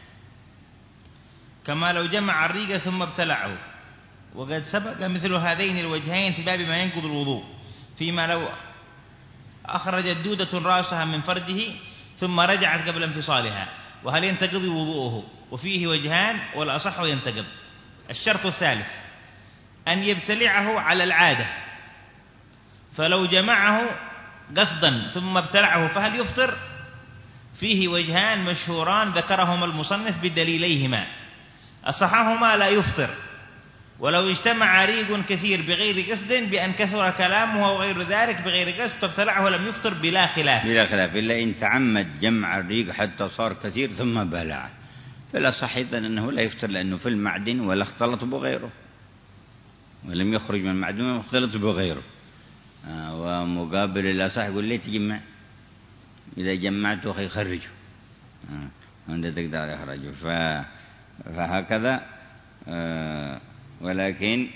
كما لو جمع الريق ثم ابتلعه، وقد سبق مثل هذين الوجهين في باب ما ينقض الوضوء، فيما لو أخرجت دودة رأسها من فرجه ثم رجعت قبل انفصالها، وهل ينتقض وضوءه؟ وفيه وجهان والأصح ينتقض. الشرط الثالث أن يبتلعه على العادة، فلو جمعه قصدا ثم ابتلعه فهل يفطر؟ فيه وجهان مشهوران ذكرهما المصنف بدليليهما، أصحهما لا يفطر، ولو اجتمع ريق كثير بغير قصد بأن كثر كلامه وغير ذلك بغير قصد فابتلعه لم يفطر بلا خلاف. بلا خلاف، إلا إن تعمد جمع الريق حتى صار كثير ثم بلعه، فلا صحيح أنه لا يفطر، لأنه في المعدن ولا اختلط بغيره، ولم يخرج من المعدن ولا اختلط بغيره. آه ومقابل الأصح يقول لي تجمع، إذا جمعته يخرجه آه وأنت تقدر يخرجه. فهكذا آه ولكن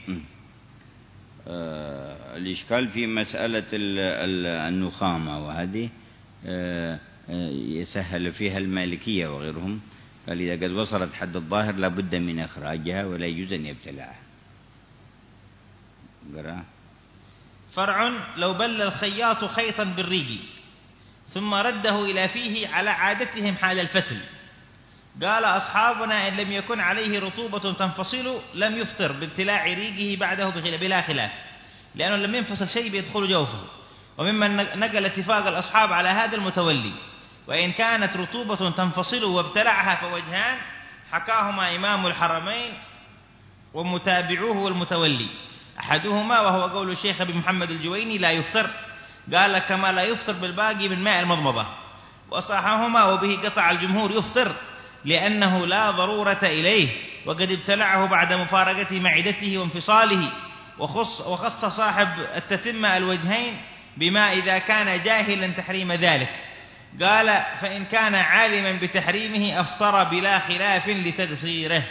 آه الإشكال في مسألة النخامة، وهذه آه يسهل فيها المالكية وغيرهم، قال إذا قد وصلت حد الظاهر لا بد من إخراجها ولا يجوز أن يبتلعها. قرأ. فرع لو بل الخياط خيطا بالريق ثم رده إلى فيه على عادتهم حال الفتل، قال أصحابنا إن لم يكن عليه رطوبة تنفصل لم يفطر بابتلاع ريقه بعده بلا خلاف، لأنه لم ينفصل شيء بيدخل جوفه. وممن نقل اتفاق الأصحاب على هذا المتولي، وإن كانت رطوبة تنفصل وابتلعها فوجهان حكاهما إمام الحرمين ومتابعوه والمتولي، أحدهما وهو قول الشيخ أبي محمد الجويني لا يفطر، قال كما لا يفطر بالباقي من ماء المضمضة، وصححهما وبه قطع الجمهور يفطر لأنه لا ضرورة إليه، وقد ابتلعه بعد مفارقة معدته وانفصاله. وخص, وخص صاحب التتمة الوجهين بما إذا كان جاهلا تحريم ذلك، قال فإن كان عالما بتحريمه أفطر بلا خلاف لتقصيره.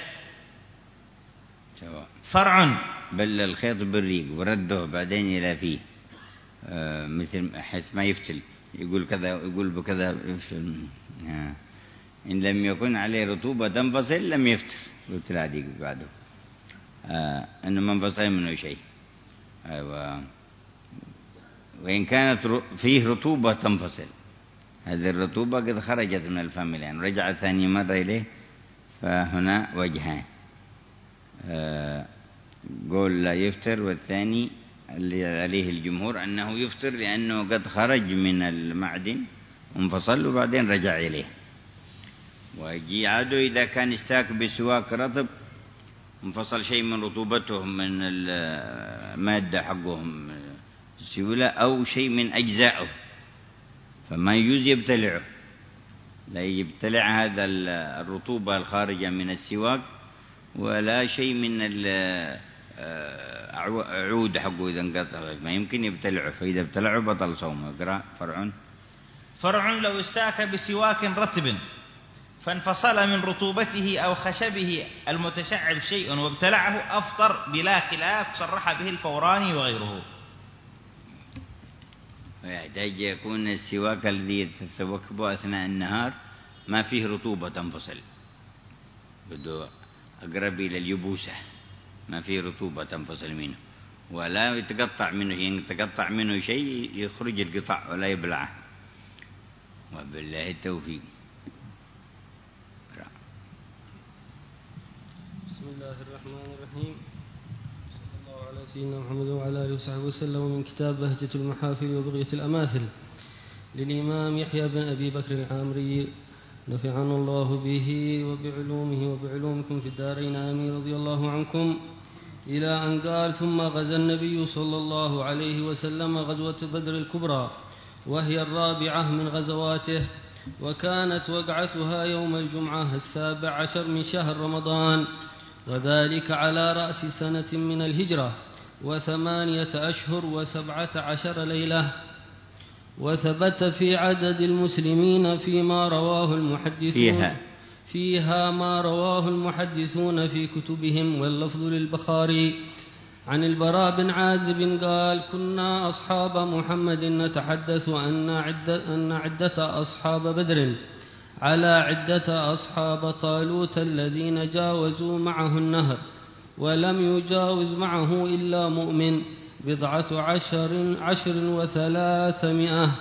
فرع بل الخيط بالريق ورده بعدين إلى فيه آه مثل حيث ما يفتل، يقول كذا يقول بكذا يفتل. آه. إن لم يكن عليه رطوبة تنفصل لم يفتر، قلت لا ديك بعده آه أنه ما انفصل منه شيء. أيوة. وإن كانت فيه رطوبة تنفصل، هذه الرطوبة قد خرجت من الفم الآن رجع ثاني مرة إليه، فهنا وجهان، آه قول لا يفتر، والثاني اللي عليه الجمهور أنه يفتر لأنه قد خرج من المعدن وانفصل وبعدين رجع إليه. ويجي عادوا إذا كان استاك بسواك رطب انفصل شيء من رطوبتهم من المادة حقهم السيولة أو شيء من أجزائه فما يجوز يبتلعه، لا يبتلع هذا الرطوبة الخارجة من السواك ولا شيء من العود حقه إذا انقطع ما يمكن يبتلعه، فإذا ابتلعه بطل صومه. اقرأ فرع. فرع لو استاك بسواك رطب فانفصل من رطوبته أو خشبه المتشعب شيء وابتلعه أفطر بلا خلاف، صرح به الفوراني وغيره. ويحتاج يكون السواك الذي تتوكبه أثناء النهار ما فيه رطوبة تنفصل، بده أقرب إلى اليبوسة، ما فيه رطوبة تنفصل منه ولا يتقطع منه، يعني يتقطع منه شيء يخرج القطع ولا يبلعه. وبالله التوفيق. بسم الله الرحمن الرحيم. صلى الله على سيدنا محمد وعلى آله وصحبه وسلم. من كتاب بهجة المحافل وبغية الأماثل للإمام يحيى بن أبي بكر العامري نفعنا الله به وبعلومه وبعلومكم في الدارين آمين، رضي الله عنكم، إلى أن قال: ثم غزا النبي صلى الله عليه وسلم غزوة بدر الكبرى وهي الرابعة من غزواته، وكانت وقعتها يوم الجمعة السابع عشر من شهر رمضان، وذلك على رأس سنة من الهجرة، وثمانية أشهر وسبعة عشر ليلة. وثبت في عدد المسلمين فيما رواه المحدثون فيها فيها ما رواه المحدثون في كتبهم، واللفظ للبخاري عن البراء بن عازب قال: كنا أصحاب محمد نتحدث أن عدة, أن عدة أصحاب بدر على عدة أصحاب طالوت الذين جاوزوا معه النهر، ولم يجاوز معه إلا مؤمن بضعة عشر, عشر وثلاثمائة.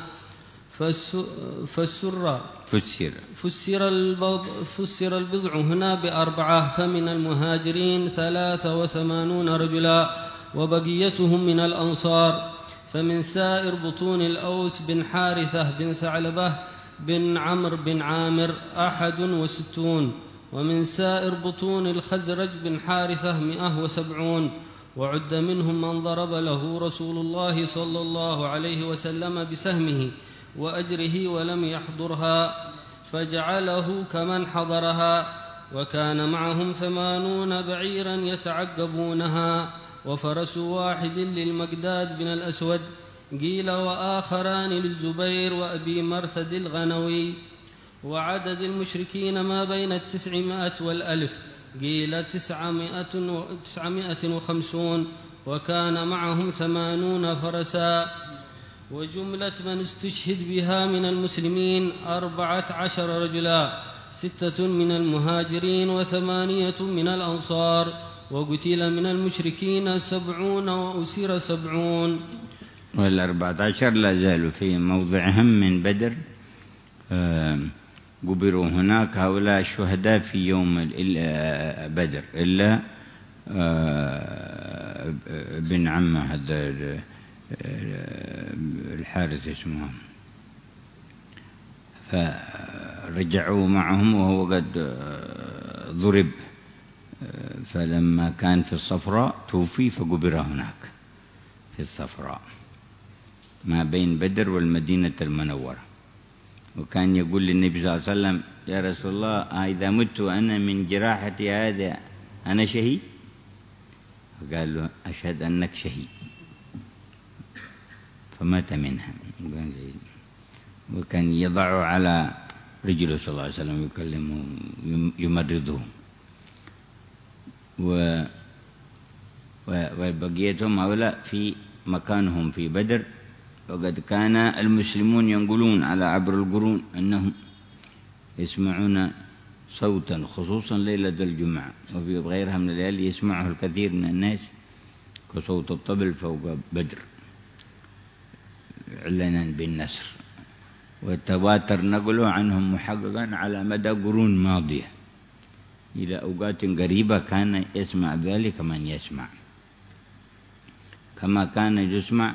فسر فسر فسر البضع, فسر البضع هنا بأربعة، فمن المهاجرين ثلاثة وثمانون رجلا وبقيتهم من الأنصار. فمن سائر بطون الأوس بن حارثة بن ثعلبة بن عمرو بن عامر أحد وستون. ومن سائر بطون الخزرج بن حارثة مئة وسبعون. وعد منهم من ضرب له رسول الله صلى الله عليه وسلم بسهمه وأجره ولم يحضرها، فجعله كمن حضرها. وكان معهم ثمانون بعيرا يتعقبونها، وفرس واحد للمقداد بن الأسود، قيل وآخران للزبير وأبي مرثد الغنوي. وعدد المشركين ما بين التسعمائة والألف، قيل تسعمائة, تسعمائة وخمسون، وكان معهم ثمانون فرسا. وجملة من استشهد بها من المسلمين أربعة عشر رجلا، ستة من المهاجرين وثمانية من الأنصار. وقتل من المشركين سبعون وأسر سبعون. والأربعة عشر لا زالوا في موضعهم من بدر، قبروا هناك هؤلاء الشهداء في يوم بدر، إلا بن عمه هذا الحارث اسمه، فرجعوا معهم وهو قد ضرب، فلما كان في الصفراء توفي فقبر هناك في الصفراء ما بين بدر والمدينة المنورة. وكان يقول للنبي صلى الله عليه وسلم: يا رسول الله، إذا مت وأنا من جراحتي هذا أنا شهيد؟ فقال له: أشهد أنك شهيد. فمات منها. وكان يضع على رجله صلى الله عليه وسلم يكلمه يمرضه. و وبقيتهم هؤلاء في مكانهم في بدر. وقد كان المسلمون ينقلون على عبر القرون أنهم يسمعون صوتا خصوصا ليلة الجمعة وفي غيرها من الليالي يسمعه الكثير من الناس كصوت الطبل فوق بدر إعلانا بالنصر. والتواتر نقله عنهم محققا على مدى قرون ماضية إلى أوقات قريبة كان يسمع ذلك من يسمع، كما كان يسمع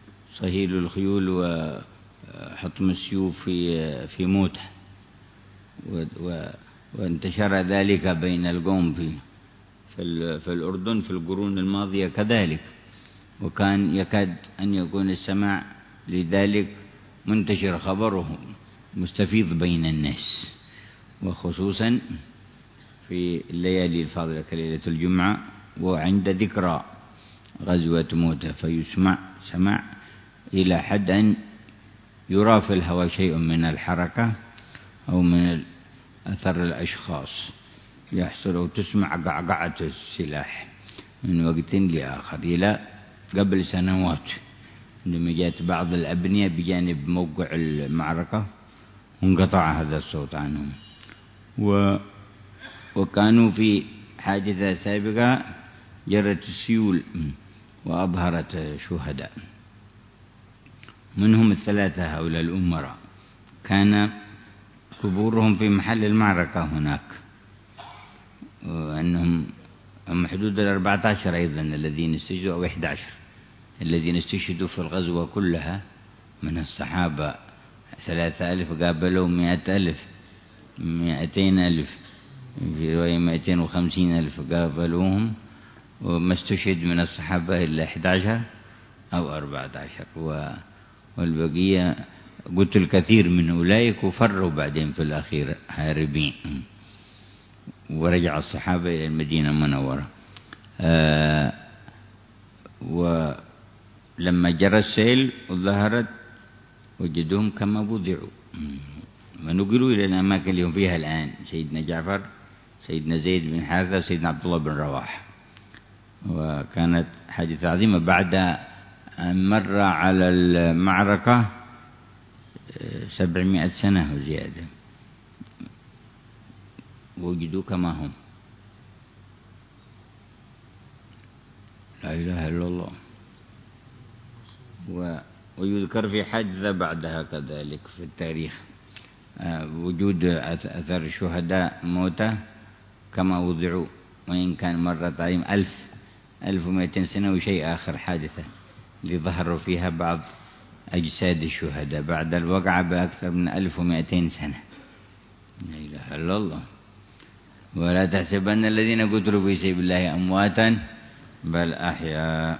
صهيل الخيول وحطم السيوف في في موته وانتشر ذلك بين القوم في في الأردن في القرون الماضية كذلك، وكان يكاد أن يكون السماع لذلك منتشر خبره مستفيض بين الناس، وخصوصا في الليالي الفاضلة كليلة الجمعة وعند ذكرى غزوة موتة، فيسمع سمع إلى حد أن يرى في الهواء شيء من الحركة أو من أثر الأشخاص يحصل، وتسمع قعقعة السلاح من وقت لآخر، إلى قبل سنوات عندما جاءت بعض الأبنية بجانب موقع المعركة وانقطع هذا الصوت عنهم. و وكانوا في حادثة سابقة جرت السيول وأبهرت شهداء، منهم الثلاثة هؤلاء الأمراء كان قبورهم في محل المعركة هناك، وأنهم هم حدود الأربعة عشر أيضا الذين استشهدوا أو إحدى عشر الذين استشهدوا في الغزوة كلها من الصحابة. ثلاثة ألف قابلوا مئة ألف، مئتين ألف، في رواية مئتين وخمسين ألف قابلوهم، وما استشهد من الصحابة إلا إحدى عشر أو أربعة عشر، والبقية قتل الكثير من أولئك وفروا بعدين في الأخير هاربين، ورجع الصحابة إلى المدينة المنورة. آه ولما جرى السيل وظهرت وجدوهم كما بضعوا، ونقلوا إلى الأماكن اللي هم فيها الآن، سيدنا جعفر، سيدنا زيد بن حارثة، سيدنا عبد الله بن رواحة. وكانت حادثة عظيمة بعد أن مر على المعركة سبعمائة سنة وزيادة، وجدوا كما هم، لا إله إلا الله. ويذكر في حادثة بعدها كذلك في التاريخ وجود أثر الشهداء موتى كما وضعوا، وإن كان مرت عليهم ألف ألف ومئتين سنة وشيء آخر حادثة اللي ظهروا فيها بعض أجساد الشهداء بعد الوقعة بأكثر من ألف ومئتين سنة، لا إله إلا الله. ولا تحسبن الذين قتلوا في سبيل الله أمواتا بل أحياء.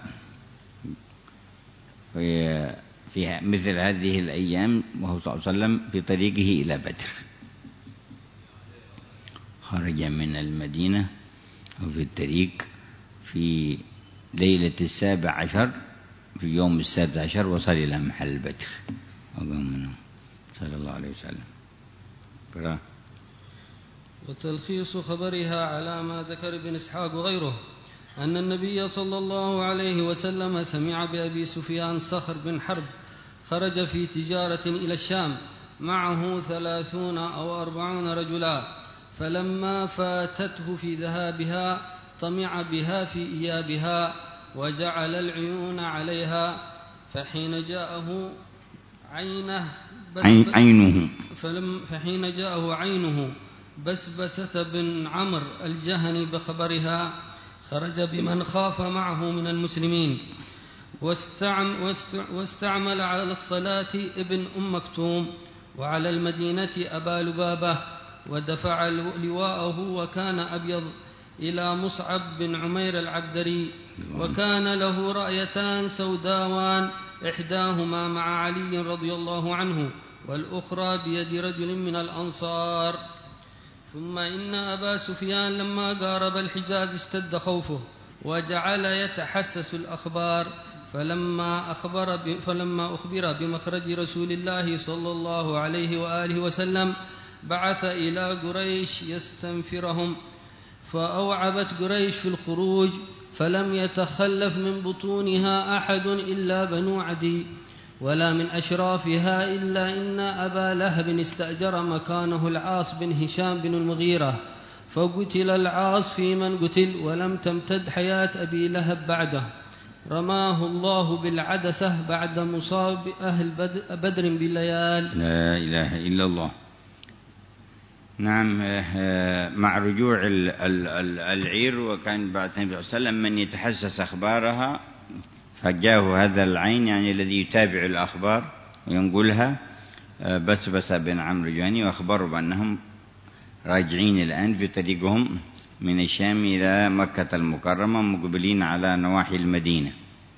في في مثل هذه الأيام وهو صلى الله عليه وسلم في طريقه إلى بدر، خرج من المدينة وفي الطريق في ليلة السابع عشر في يوم السادس عشر وصل إلى محل بدر وقام منه صلى الله عليه وسلم. برا. وتلخيص خبرها على ما ذكر ابن إسحاق وغيره أن النبي صلى الله عليه وسلم سمع بأبي سفيان صخر بن حرب خرج في تجارة إلى الشام معه ثلاثون أو أربعون رجلا، فلما فاتته في ذهابها طمع بها في إيابها وجعل العيون عليها، فحين جاءه عينه عينه فلم فحين جاءه عينه بسبسة بن عمرو الجهني بخبرها خرج بمن خاف معه من المسلمين، واستعمل على الصلاة ابن أم مكتوم وعلى المدينة أبا لبابة، ودفع لواءه وكان أبيض إلى مصعب بن عمير العبدري، وكان له رأيتان سوداوان إحداهما مع علي رضي الله عنه والأخرى بيد رجل من الأنصار. ثم إن أبا سفيان لما قارب الحجاز اشتد خوفه وجعل يتحسس الأخبار، فلما أخبر, فلما أخبر بمخرج رسول الله صلى الله عليه وآله وسلم بعث إلى قريش يستنفرهم، فأوعبت قريش في الخروج، فلم يتخلف من بطونها أحد إلا بنو عدي، ولا من أشرافها إلا إن أبا لهب استأجر مكانه العاص بن هشام بن المغيرة، فقتل العاص في من قتل، ولم تمتد حياة أبي لهب بعده، رماه الله بالعدسة بعد مصاب أهل بدر بالليال. لا إله إلا الله. نعم. مع رجوع العير وكان بعد النبي صلى الله عليه وسلم من يتحسس أخبارها، فجاءه هذا العين يعني الذي يتابع الأخبار وينقلها، بسبس بن عمرو الجهني، وأخبروا بأنهم راجعين الآن في طريقهم من الشام إلى مكة المكرمة مقبلين على نواحي المدينة.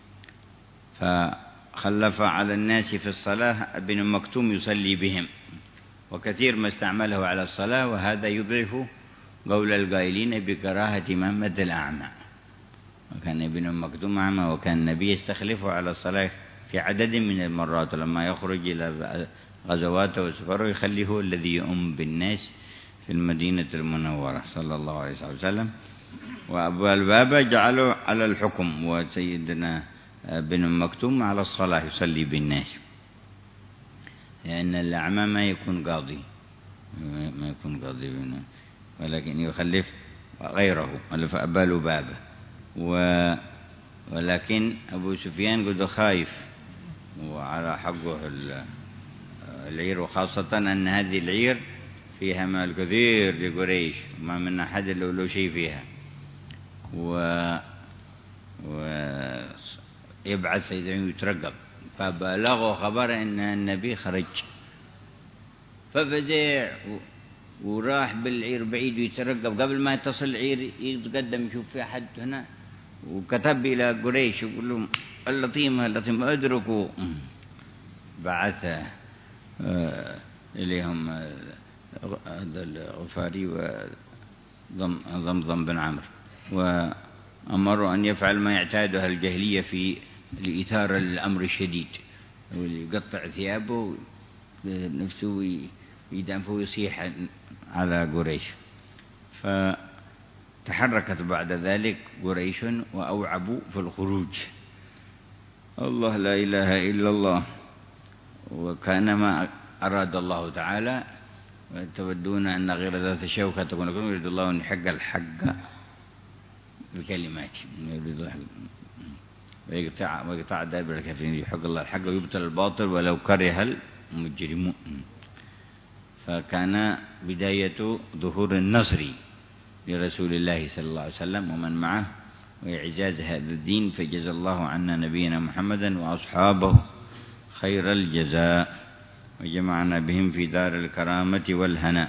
فخلف على الناس في الصلاة ابن مكتوم يصلي بهم، وكثير ما استعمله على الصلاة، وهذا يضعف قول القائلين بكراهة إمامة الأعمى. وكان ابن مكتوم أعمى، وكان النبي يستخلفه على الصلاة في عدد من المرات، ولما يخرج إلى غزواته وسفره يخليه هو الذي يؤم بالناس في المدينة المنورة صلى الله عليه وسلم. وأبو البابا جعله على الحكم، وسيدنا ابن مكتوم على الصلاة يصلي بالناس، لأن الأعمى ما يكون قاضي، ما يكون قاضي ولكن يخلف غيره، ولف أبا لبابة. و ولكن أبو سفيان قد خايف وعلى حقه العير، وخاصة أن هذه العير فيها مال كثير لقريش، ما من أحد لو له شيء فيها. و ويبعث يترقب، فبلغوا خبر أن النبي خرج، ففزع وراح بالعير بعيد ويترقب. قبل ما يتصل العير يتقدم يشوف في أحد هنا، وكتب إلى قريش يقول لهم اللطيمة اللطيمة أدركوا. بعث إليهم هذا الغفاري وضمضم بن عمرو، وأمروا أن يفعل ما يعتاده الجاهلية في الإثارة للأمر الشديد، ويقطع ثيابه نفسه ويدنفه ويصيح على قريش. فتحركت بعد ذلك قريش وأوعبوا في الخروج. الله لا إله إلا الله، وكان ما أراد الله تعالى. وتودون أن غير ذات الشوكة تكون لكم، يريد الله أن يحق الحق بكلماته ويقطع ويقطع دابر الكافرين، يحق الله الحق ويبطل الباطل ولو كره المجرمون. فكان بداية ظهور النصر لرسول الله صلى الله عليه وسلم ومن معه، وإعزاز هذا الدين. فجزى الله عنا نبينا محمدا وأصحابه خير الجزاء، وجمعنا بهم في دار الكرامة والهناء.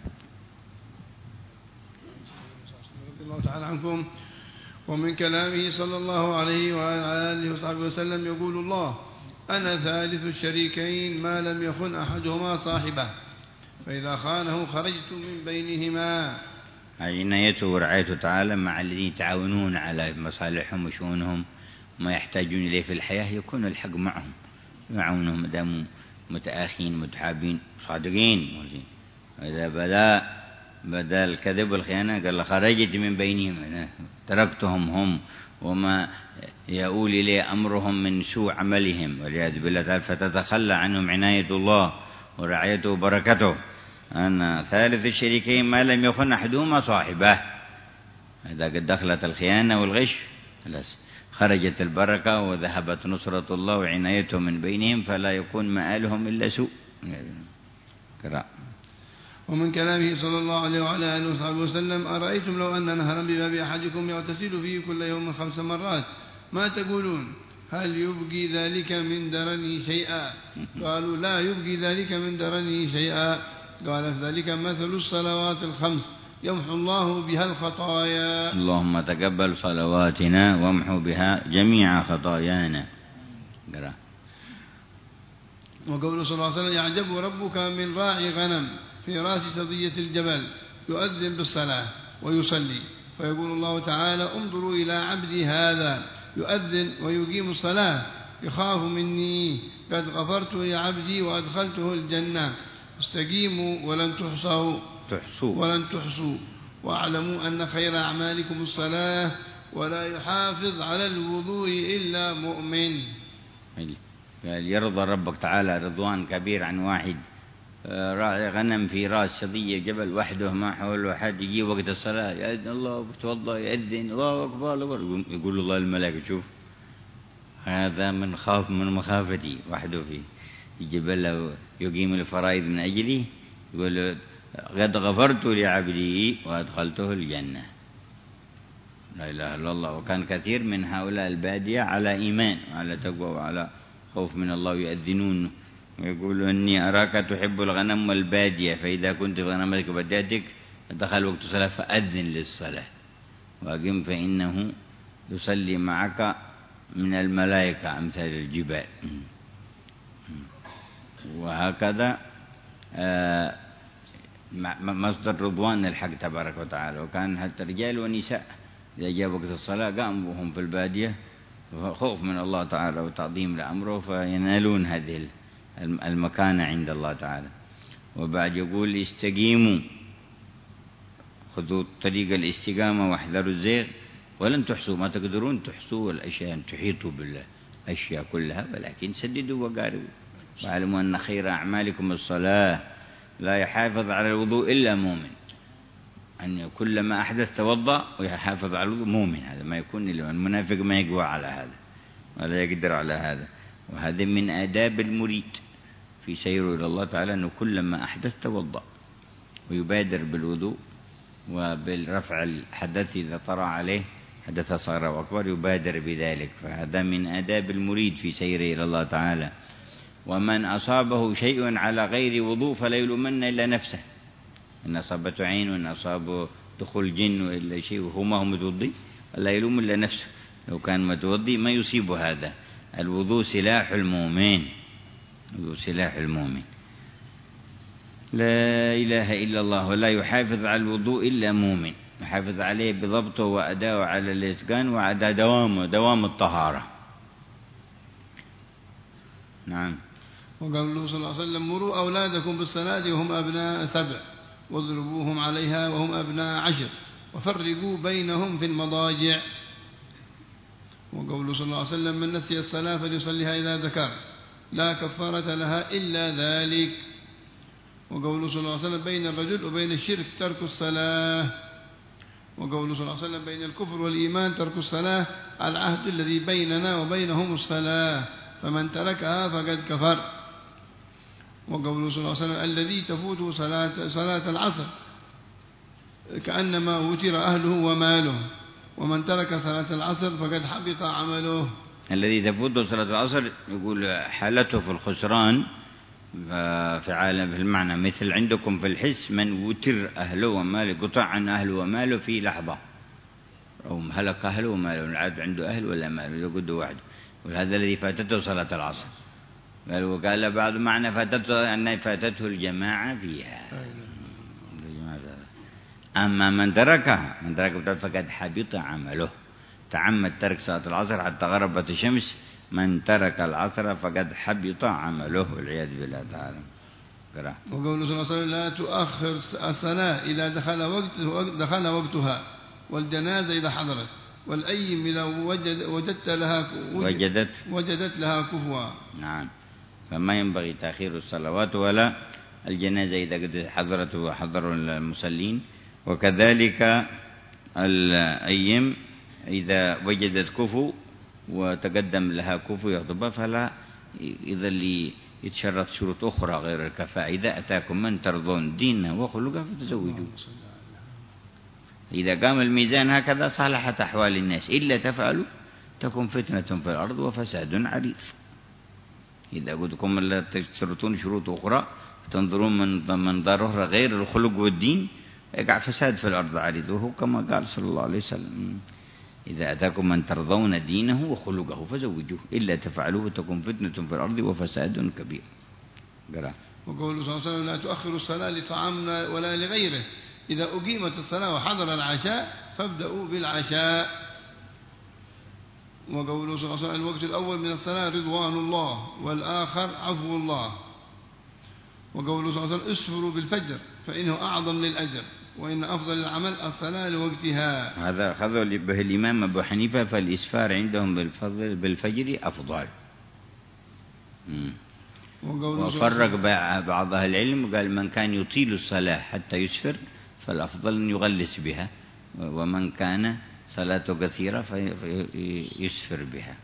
رضي الله تعالى عنكم. ومن كلامه صلى الله عليه وعلى آله وصحبه وسلم يقول الله: أنا ثالث الشريكين ما لم يخن أحدهما صاحبه، فإذا خانه خرجت من بينهما. عنايته ورعايته تعالى مع الذين يتعاونون على مصالحهم وشؤونهم ما يحتاجون إليه في الحياة، يكون الحق معهم يعاونهم دام متآخين متحابين صادقين. إذا بدا بدا الكذب والخيانة قال خرجت من بينهم، تركتهم هم وما يؤول إليه أمرهم من سوء عملهم والعياذ بالله تعالى، فتتخلى عنهم عناية الله ورعايته وبركته. أنا ثالث الشريكين ما لم يخن أحدهما صاحبه، إذا قد دخلت الخيانة والغش خرجت البركة وذهبت نصرة الله وعنايته من بينهم، فلا يكون مآلهم إلا سوء. قراء. ومن كلامه صلى الله عليه وعلى آله وصحبه وسلم: أرأيتم لو أن نهرا بباب أحدكم يغتسل فيه كل يوم خمس مرات ما تقولون؟ هل يبقي ذلك من درنه شيئا؟ قالوا: لا يبقي ذلك من درنه شيئا. قال: ذلك مثل الصلوات الخمس يمحو الله بها الخطايا. اللهم تقبل صلواتنا وامحو بها جميع خطايانا. قرأ. وقوله صلى الله عليه وسلم: يعجب ربك من راعي غنم في راس سضية الجبل يؤذن بالصلاة ويصلي، فيقول الله تعالى: انظروا إلى عبدي هذا يؤذن ويقيم الصلاة يخاف مني، قد غفرت لعبدي وأدخلته الجنة، استقيموا ولن تحصوا تحصوا ولن تحصوا واعلموا أن خير أعمالكم الصلاة ولا يحافظ على الوضوء إلا مؤمن. قال: يرضى ربك تعالى رضوان كبير عن واحد راعي غنم في راس شظية جبل وحده ما حوله أحد، يجي وقت الصلاة يأذن الله بتوضأ يأذن الله أكبر، يقول الله الملائكة: شوف هذا من خاف من مخافتي وحده في الجبل يقيم الفرائض من أجلي، يقول قد غفرت لعبدي وأدخلته الجنة. لا إله إلا الله. وكان كثير من هؤلاء البادية على إيمان وعلى تقوى وعلى خوف من الله يؤذنون ويقولوا: إني أراك تحب الغنم والبادية، فإذا كنت في غنمك بداتك دخل وقت الصلاة فأذن للصلاة وأقم فإنه يصلي معك من الملائكة أمثال الجبال. وهكذا مصدر رضوان الحق تبارك وتعالى. وكان حتى رجال ونساء إذا جاء وقت الصلاة قاموا وهم في البادية خوف من الله تعالى وتعظيم لأمره فينالون هذه المكانة عند الله تعالى. وبعد يقول استقيموا خذوا طريق الاستقامة واحذروا الزيغ ولن تحصوا ما تقدرون تحصوا الأشياء تحيطوا بالأشياء كلها ولكن سددوا وقاربوا واعلموا أن خير أعمالكم الصلاة لا يحافظ على الوضوء إلا مؤمن. أن كلما أحدث توضأ ويحافظ على الوضوء مؤمن. هذا ما يكون إلا المنافق ما يقوى على هذا ولا يقدر على هذا. وهذا من آداب المريد في سيره إلى الله تعالى أنه كلما أحدث توضأ ويبادر بالوضوء وبالرفع الحدث إذا طرأ عليه حدث صغير وأكبر يبادر بذلك. فهذا من آداب المريد في سيره إلى الله تعالى. ومن أصابه شيء على غير وضوء فلا يلومن إلا نفسه. إن أصابته عين وإن أصابه دخول جن وإلا شيء وهو ما هو متوضي لا يلوم إلا نفسه. لو كان متوضي ما يصيب هذا. الوضوء سلاح المؤمن. الوضوء سلاح المؤمن. لا إله إلا الله. ولا يحافظ على الوضوء إلا مؤمن يحافظ عليه بضبطه وأداءه على الإتقان وعلى دوامه دوام الطهارة. نعم. وقال صلى الله عليه وسلم مروا أولادكم بالصلاة وهم أبناء سبع واضربوهم عليها وهم أبناء عشر وفرقوا بينهم في المضاجع. وقول صلى الله عليه وسلم من نسي الصلاة فليصليها إذا ذكر لا كفارة لها إلا ذلك. وقول صلى الله عليه وسلم بين الرجل وبين الشرك ترك الصلاة. وقول صلى الله عليه وسلم بين الكفر والإيمان ترك الصلاة العهد الذي بيننا وبينهم الصلاة فمن تركها فقد كفر. وقول صلى الله عليه وسلم الذي تفوته صلاة, صلاة العصر كأنما وتر أهله وماله ومن ترك صلاة العصر فقد حبط عمله. الذي تفوته صلاة العصر يقول حالته في الخسران في عالم في المعنى مثل عندكم في الحس من وتر أهله وماله قطع عن أهله وماله في لحظة أو هلك أهله وماله العبد عنده أهل ولا ماله يقول واحد. وهذا الذي فاتته صلاة العصر. وقال بعض معنى فاتته أن فاتته الجماعة فيها. أما من تركها من تركها فقد حبط عمله. تعمد ترك صلاة العصر حتى غربت الشمس من ترك العصر فقد حبط عمله والعياذ بالله تعالى. وقول صلى الله عليه وسلم لا تؤخر الصلاة إذا دخل وقت دخل وقتها والجنازة إذا حضرت والأيم إذا وجد وجدت لها وجدت وجدت لها كفوا. نعم. فما ينبغي تأخير الصلوات ولا الجنازة إذا قد حضرت وحضروا المصلين. وكذلك الأيم إذا وجدت كفو وتقدم لها كفو يغضبها فلا إذا اللي يتشرط شروط أخرى غير الكفاءة. إذا أتاكم من ترضون دينه وخلقه فتزوجوا. إذا قام الميزان هكذا صالحت أحوال الناس إلا تفعلوا تكون فتنة في الأرض وفساد عريض. إذا قلتكم لا تشترطون شروط أخرى تنظرون من منظار أخرى غير الخلق والدين يقع فساد في الأرض عريض. وهو كما قال صلى الله عليه وسلم إذا أتاكم من ترضون دينه وخلقه فزوجوه إلا تفعلوه تكون فتنة في الأرض وفساد كبير. قرأ. وقول صلى الله عليه وسلم لا تؤخروا الصلاة لطعامنا ولا لغيره إذا أقيمت الصلاة وحضر العشاء فابدأوا بالعشاء. وقول صلى الله عليه وسلم الوقت الأول من الصلاة رضوان الله والآخر عفو الله. وقول صلى الله عليه وسلم اسفروا بالفجر فإنه أعظم للأجر وإن أفضل العمل الصلاة لوقتها. هذا خذوا به الإمام أبو حنيفة فالإسفار عندهم بالفضل بالفجر أفضل. وفرق بعض أهل العلم وقال من كان يطيل الصلاة حتى يسفر فالأفضل أن يغلس بها ومن كان صلاته كثيرة فيسفر بها.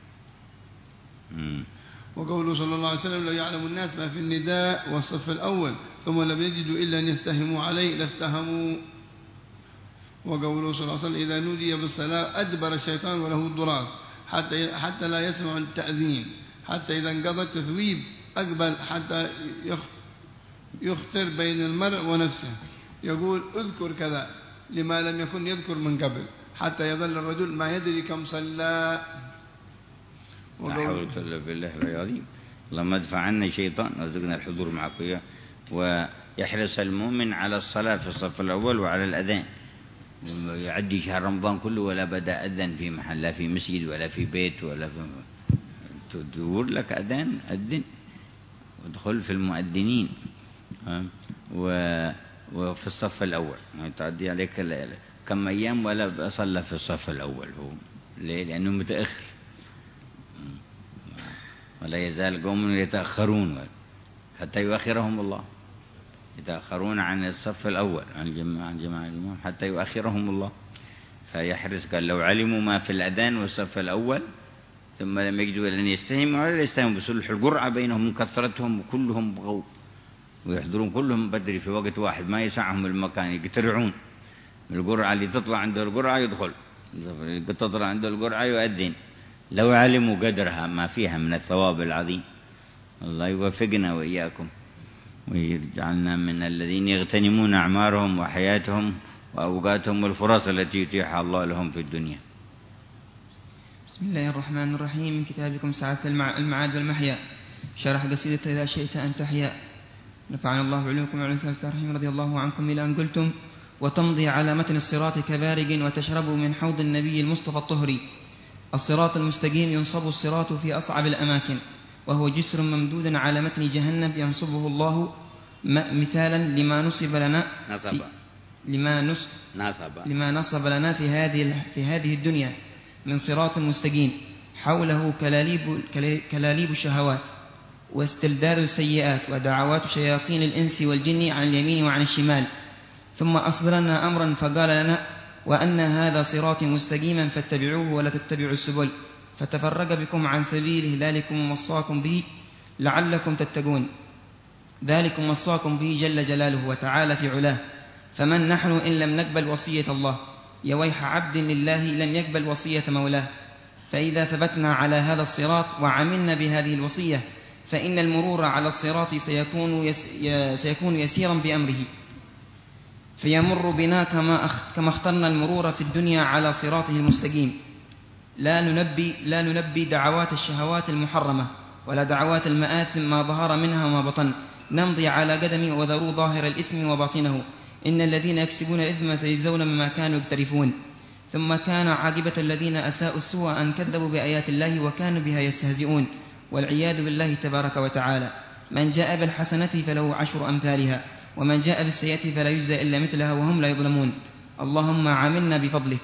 وقوله صلى الله عليه وسلم لو يعلم الناس ما في النداء والصف الأول ثم لم يجدوا إلا أن يستهموا عليه لاستهموا. وقوله صلى الله عليه وسلم إذا نودي بالصلاة أدبر الشيطان وله الضراط حتى, حتى لا يسمع التأذين حتى إذا انقضى التثويب أقبل حتى يختر بين المرء ونفسه يقول اذكر كذا لما لم يكن يذكر من قبل، حتى يظل الرجل ما يدري كم صلى. لا حول ولا قوة بالله العظيم. اللهم ادفع عنا الشيطان وارزقنا الحضور معك وياه. ويحرص المؤمن على الصلاة في الصف الأول وعلى الأذان. يعدي شهر رمضان كله ولا بدأ أذن في محل، لا في مسجد ولا في بيت ولا في تدور لك أذان أذن وادخل في المؤذنين وفي الصف الأول. يعني تعدي عليك كم أيام ولا صلى في الصف الأول. هو ليه؟ لأنه متأخر، ولا يزال قوم يتأخرون حتى يؤخرهم الله، يتأخرون عن الصف الأول عن جماعة جماعة الإمام حتى يؤخرهم الله. فيحرص، قال لو علموا ما في الأذان والصف الأول ثم لم يجدوا أن يستهموا ولا يستهموا بصلح القرعة بينهم من كثرتهم وكلهم بغوا ويحضرون كلهم بدري في وقت واحد، ما يسعهم المكان، يقترعون القرعة اللي تطلع عنده القرعة يدخل، تطلع عنده القرعة يؤذن. لو علموا قدرها ما فيها من الثواب العظيم. الله يوفقنا وإياكم ويجعلنا من الذين يغتنمون أعمارهم وحياتهم وأوقاتهم والفرص التي يتيحها الله لهم في الدنيا. بسم الله الرحمن الرحيم. من كتابكم سعادة المعاد والمحيا، شرح قصيدة إذا شئت أن تحيا. نفعنا الله بعلومكم وعلى الرحيم رضي الله عنكم إلى أن قلتم وتمضي على متن الصراط كبارق وتشرب من حوض النبي المصطفى الطهري. الصراط المستقيم ينصب الصراط في أصعب الأماكن، وهو جسر ممدود على متن جهنم ينصبه الله مثالا لما نصب لنا نصب لما نصب نصب لما نصب لنا في هذه في هذه الدنيا من صراط مستقيم، حوله كلاليب كلاليب الشهوات واستلذاذ السيئات ودعوات شياطين الإنس والجن عن اليمين وعن الشمال. ثم أصدر لنا أمرا فقال لنا وأن هذا صراطي مستقيما فاتبعوه ولا تتبعوا السبل فتفرق بكم عن سبيله، ذلكم وصاكم به لعلكم تتقون. ذلكم وصاكم به جل جلاله وتعالى في علاه. فمن نحن إن لم نقبل وصية الله؟ يا ويح عبد لله لم يقبل وصية مولاه. فإذا ثبتنا على هذا الصراط وعملنا بهذه الوصية فإن المرور على الصراط سيكون, يس سيكون يسيرا بأمره، فيمر بنا كما, أخ كما اخترنا المرور في الدنيا على صراطه المستقيم. لا ننبي, لا ننبي دعوات الشهوات المحرمة ولا دعوات المآثم ما ظهر منها وما بطن، نمضي على قدم وذروا ظاهر الإثم وباطنه، إن الذين يكسبون الإثم سيجزون مما كانوا يقترفون. ثم كان عاقبة الذين أساءوا السوء أن كذبوا بآيات الله وكانوا بها يستهزئون، والعياذ بالله تبارك وتعالى. من جاء بالحسنة فله عشر أمثالها ومن جاء بالسيئة فلا يجزى إلا مثلها وهم لا يظلمون. اللهم عاملنا بفضلك.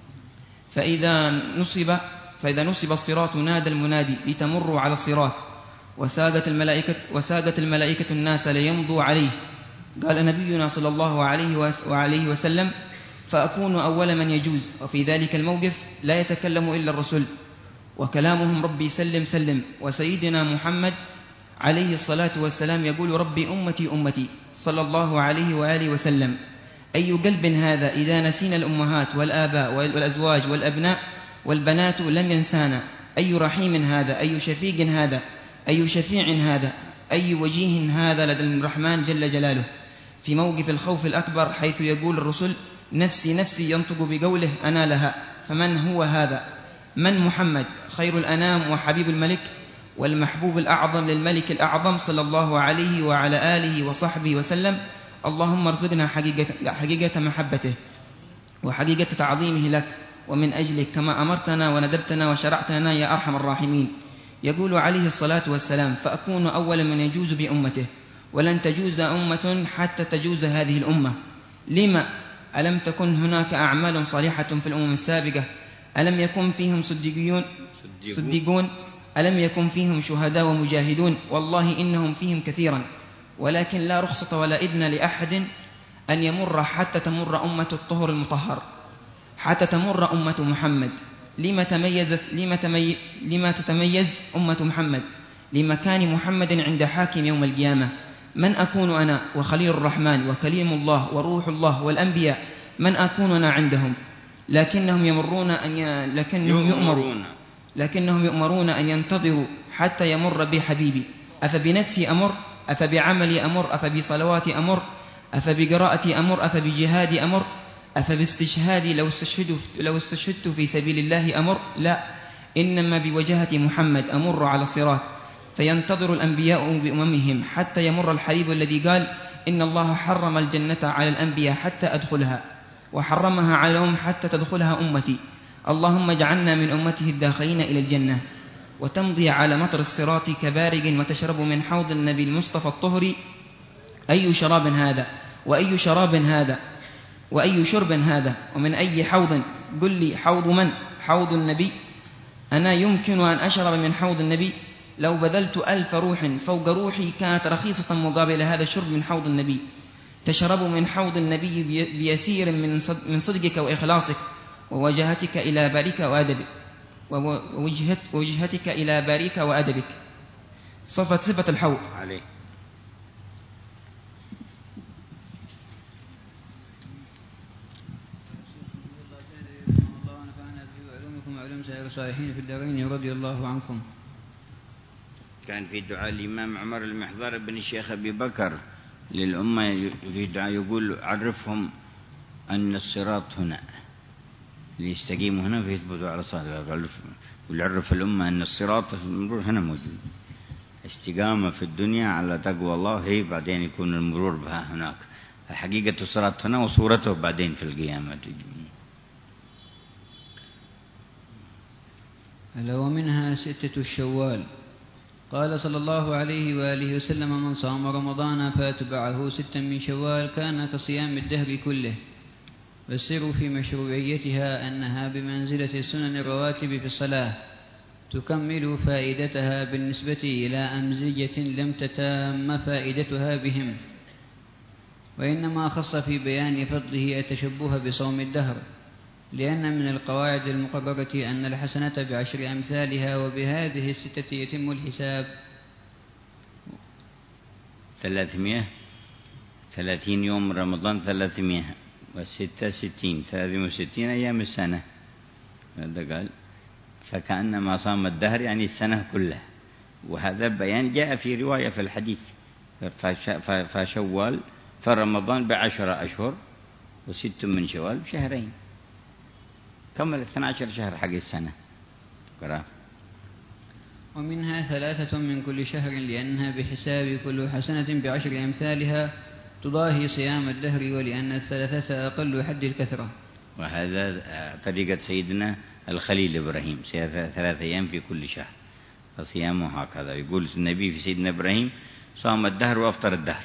فإذا نصب فإذا نصب الصراط نادى المنادي لتمروا على الصراط، وسادت الملائكة وسادت الملائكة الناس ليمضوا عليه. قال نبينا صلى الله عليه وعليه وسلم فأكون أول من يجوز. وفي ذلك الموقف لا يتكلم إلا الرسل وكلامهم ربي سلم سلم. وسيدنا محمد عليه الصلاة والسلام يقول ربي أمتي أمتي صلى الله عليه وآله وسلم. أي قلب هذا إذا نسينا الأمهات والآباء والأزواج والأبناء والبنات لم ينسانا؟ أي رحيم هذا؟ أي شفيق هذا؟ أي شفيع هذا؟ أي وجيه هذا لدى الرحمن جل جلاله في موقف الخوف الأكبر، حيث يقول الرسل نفسي نفسي ينطق بقوله أنا لها. فمن هو هذا؟ من محمد خير الأنام وحبيب الملك والمحبوب الأعظم للملك الأعظم صلى الله عليه وعلى آله وصحبه وسلم. اللهم ارزقنا حقيقة, حقيقة محبته وحقيقة تعظيمه لك ومن أجلك كما أمرتنا وندبتنا وشرعت لنا يا أرحم الراحمين. يقول عليه الصلاة والسلام فأكون أول من يجوز بأمته، ولن تجوز أمة حتى تجوز هذه الأمة. لما؟ ألم تكن هناك أعمال صالحة في الأمم السابقة؟ ألم يكن فيهم صديقون صديقون ألم يكن فيهم شهداء ومجاهدون؟ والله إنهم فيهم كثيرا، ولكن لا رخصة ولا إذن لأحد أن يمر حتى تمر أمة الطهر المطهر، حتى تمر أمة محمد. لما تميزت لما, تمي لما تتميز أمة محمد؟ لمكان محمد عند حاكم يوم القيامة. من أكون أنا وخليل الرحمن وكليم الله وروح الله والأنبياء؟ من أكون أنا عندهم؟ لكنهم يمرون أن ي... لكنهم يؤمرون لكنهم يؤمرون أن ينتظروا حتى يمر بي حبيبي. أفبنفسي أمر؟ أفبعملي أمر؟ أفبصلواتي أمر؟ أفبقراءة أمر أفبجهاد أمر أفباستشهادي لو استشهدت لو استشهدت في سبيل الله أمر؟ لا، إنما بوجهة محمد أمر على الصراط، فينتظر الأنبياء بأممهم حتى يمر الحبيب الذي قال إن الله حرم الجنة على الأنبياء حتى أدخلها، وحرمها على الأمم حتى تدخلها أمتي، اللهم اجعلنا من أمته الداخلين إلى الجنة. وتمضي على مطر الصراط كبارق وتشرب من حوض النبي المصطفى الطهري. أي شراب هذا وأي شراب هذا وأي شرب هذا ومن أي حوض؟ قل لي حوض من؟ حوض النبي. أنا يمكن أن أشرب من حوض النبي؟ لو بذلت ألف روح فوق روحي كانت رخيصة مقابل هذا الشرب من حوض النبي. تشرب من حوض النبي بيسير من صدقك وإخلاصك ووجهتك إلى بارك وأدبك ووجهتك إلى بارك وأدبك. صفة صفة الحوض عليه. الله نفعنا به وعلومكم وعلوم سائر الصالحين في الدارين رضي الله عنكم. كان في دعاء الإمام عمر المحضر بن الشيخ أبي بكر للأمة في دعاء يقول عرفهم أن الصراط هنا، ليستقيموا هنا فيثبتوا على الصراط، ويعرف الأمة أن الصراط المرور هنا موجود. استقامة في الدنيا على تقوى الله هي بعدين يكون المرور بها هناك. حقيقة الصراط هنا وصورته بعدين في القيامة. ألا ومنها ستة الشوال. قال صلى الله عليه وآله وسلم من صام رمضان فاتبعه ستا من شوال كان كصيام الدهر كله. والسر في مشروعيتها أنها بمنزلة السنن الرواتب في الصلاة، تكمل فائدتها بالنسبة إلى أمزجة لم تتام فائدتها بهم. وإنما خص في بيان فضله التشبه بصوم الدهر، لأن من القواعد المقررة أن الحسنة بعشر أمثالها، وبهذه الستة يتم الحساب. ثلاثمائة ثلاثين يوم رمضان ثلاثمائة والستة ستين ثلاثمائة وستين أيام السنة. هذا قال فكأنما صام الدهر يعني السنة كلها. وهذا بيان جاء في رواية في الحديث فشوال فرمضان بعشرة أشهر وست من شوال بشهرين، كمل اثنى عشر شهر حق السنة. قرأ. ومنها ثلاثة من كل شهر، لأنها بحساب كل حسنة بعشر أمثالها تضاهي صيام الدهر، ولأن الثلاثة أقل حد الكثرة. وهذا طريقة سيدنا الخليل إبراهيم، ثلاثة أيام في كل شهر فصيامه هكذا. يقول النبي في سيدنا إبراهيم صام الدهر وأفطر الدهر،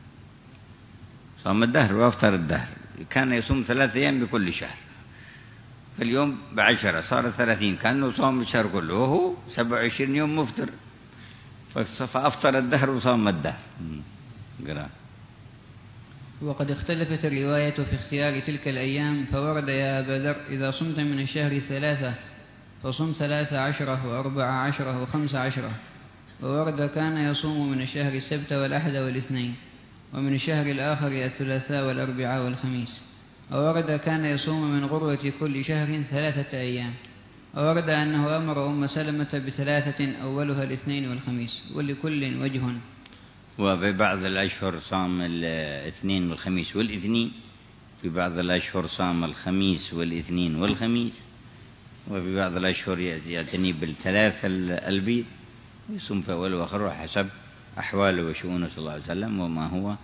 صام الدهر وأفطر الدهر، كان يصوم ثلاثة أيام بكل شهر، في اليوم بعشرة صار ثلاثين، كأنه صام الشهر كله، وهو سبع وعشرين يوم مفطر، فأفطر الدهر وصام الدهر. قرأ. وقد اختلفت الرواية في اختيار تلك الأيام، فورد يا أبا ذر إذا صمت من الشهر ثلاثة فصم ثلاث عشرة وأربع عشرة وخمس عشرة. وورد كان يصوم من الشهر السبت والأحد والاثنين، ومن الشهر الآخر الثلاثاء والأربعاء والخميس. وورد كان يصوم من غرة كل شهر ثلاثة أيام. وورد أنه أمر أم سلمة بثلاثة أولها الاثنين والخميس، ولكل وجه. وفي بعض الأشهر صام الاثنين والخميس والاثنين، في بعض الأشهر صام الخميس والاثنين والخميس، وفي بعض الأشهر يعتني بالثلاث البيض، يصوم في أول وآخر حسب أحواله وشؤونه صلى الله عليه وسلم، وما هو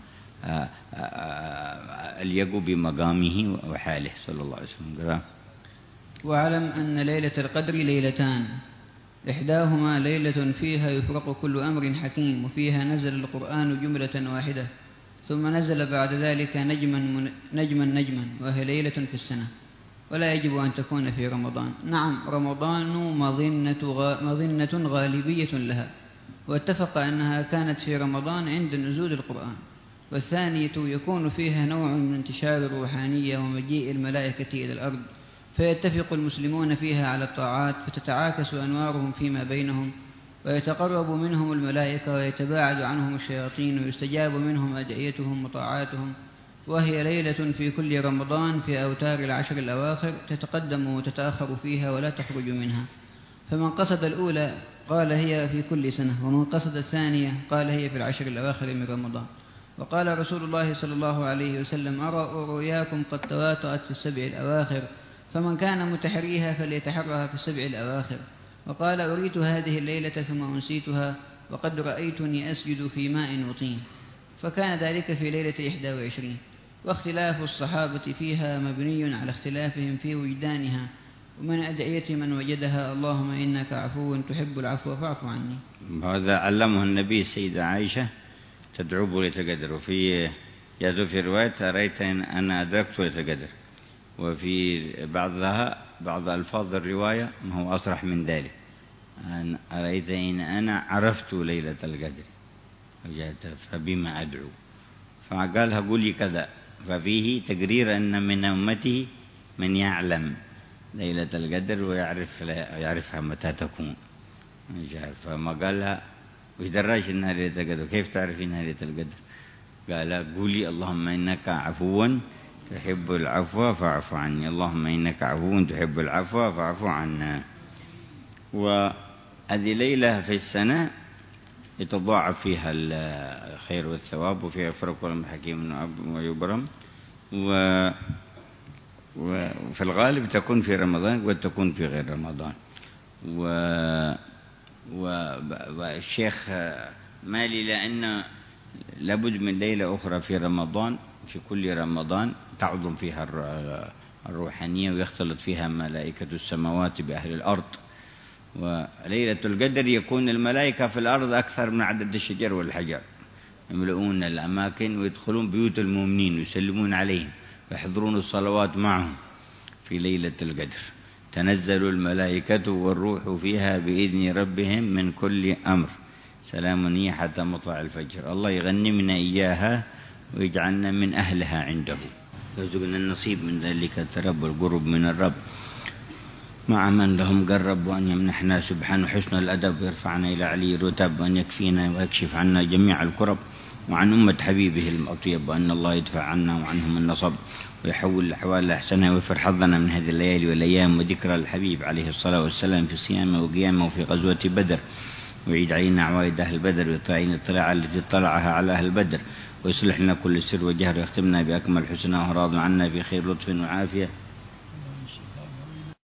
اليق بمقامه وحاله صلى الله عليه وسلم. واعلم أن ليلة القدر ليلتان، إحداهما ليلة فيها يفرق كل أمر حكيم، وفيها نزل القرآن جملة واحدة، ثم نزل بعد ذلك نجما نجما نجما، وهي ليلة في السنة، ولا يجب أن تكون في رمضان. نعم رمضان مظنة, مظنة غالبية لها، واتفق أنها كانت في رمضان عند نزول القرآن. والثانية يكون فيها نوع من انتشار الروحانية ومجيء الملائكة إلى الأرض، فيتفق المسلمون فيها على الطاعات، فتتعاكس أنوارهم فيما بينهم، ويتقرب منهم الملائكة ويتباعد عنهم الشياطين، ويستجاب منهم أدعيتهم وطاعاتهم. وهي ليلة في كل رمضان في أوتار العشر الأواخر، تتقدم وتتأخر فيها ولا تخرج منها. فمن قصد الأولى قال هي في كل سنة، ومن قصد الثانية قال هي في العشر الأواخر من رمضان. وقال رسول الله صلى الله عليه وسلم أرى رؤياكم قد تواترت في السبع الأواخر فمن كان متحريها فليتحرها في السبع الأواخر. وقال أريت هذه الليلة ثم أنسيتها وقد رأيتني أسجد في ماء وطين، فكان ذلك في ليلة إحدى وعشرين. واختلاف الصحابة فيها مبني على اختلافهم في وجدانها، ومن أدعية من وجدها اللهم إنك عفو تحب العفو فاعف عني. هذا علمه النبي السيدة عائشة تدعو بليلة القدر، وفي يذو في رواية أريت أن أنا أدركت ليلة القدر، وفي بعضها بعض ألفاظ الرواية ما هو أصرح من ذلك، أن أريت إن أنا عرفت ليلة القدر فبما أدعو، فقالها قولي كذا، ففيه تقرير أن من أمته من يعلم ليلة القدر ويعرف يعرفها متى تكون، فما قالها وش دراش إنها ليلة القدر، كيف تعرف إنها ليلة القدر؟ قال قولي اللهم إنك عفو تحب العفو فاعف عني، اللهم إنك عفو تحب العفو فاعف عنا. وهذه ليلة في السنة يتضاعف فيها الخير والثواب، وفيها فرق الحكيم ويبرم، و وفي الغالب تكون في رمضان وتكون في غير رمضان. و... والشيخ مالي لأن لابد من ليلة أخرى في رمضان، في كل رمضان تعظم فيها الروحانية ويختلط فيها ملائكة السماوات بأهل الأرض. وليلة القدر يكون الملائكة في الأرض أكثر من عدد الشجر والحجر، يملؤون الأماكن ويدخلون بيوت المؤمنين ويسلمون عليهم ويحضرون الصلوات معهم في ليلة القدر. تنزل الملائكة والروح فيها بإذن ربهم من كل أمر، سلام هي حتى مطلع الفجر. الله يغنمنا إياها ويجعلنا من أهلها عنده، يرزقنا النصيب من ذلك الترب والقرب من الرب مع من لهم قرب، وأن يمنحنا سبحانه حسن الأدب ويرفعنا إلى علي رتب، وأن يكفينا ويكشف عنا جميع الكرب وعن أمة حبيبه الأطيب، وأن الله يدفع عنا وعنهم النصب ويحول الأحوال لأحسنها ويفر حظنا من هذه الليالي والأيام وذكرى الحبيب عليه الصلاة والسلام في صيامه وقيامه وفي غزوة بدر، ويعيد علينا عوائد أهل بدر ويطلعين الطلاع التي اطلعها على أهل بدر، ويصلح لنا كل سر وجهر ويختمنا بأكمل حسنى وراض عنا في خير لطف وعافية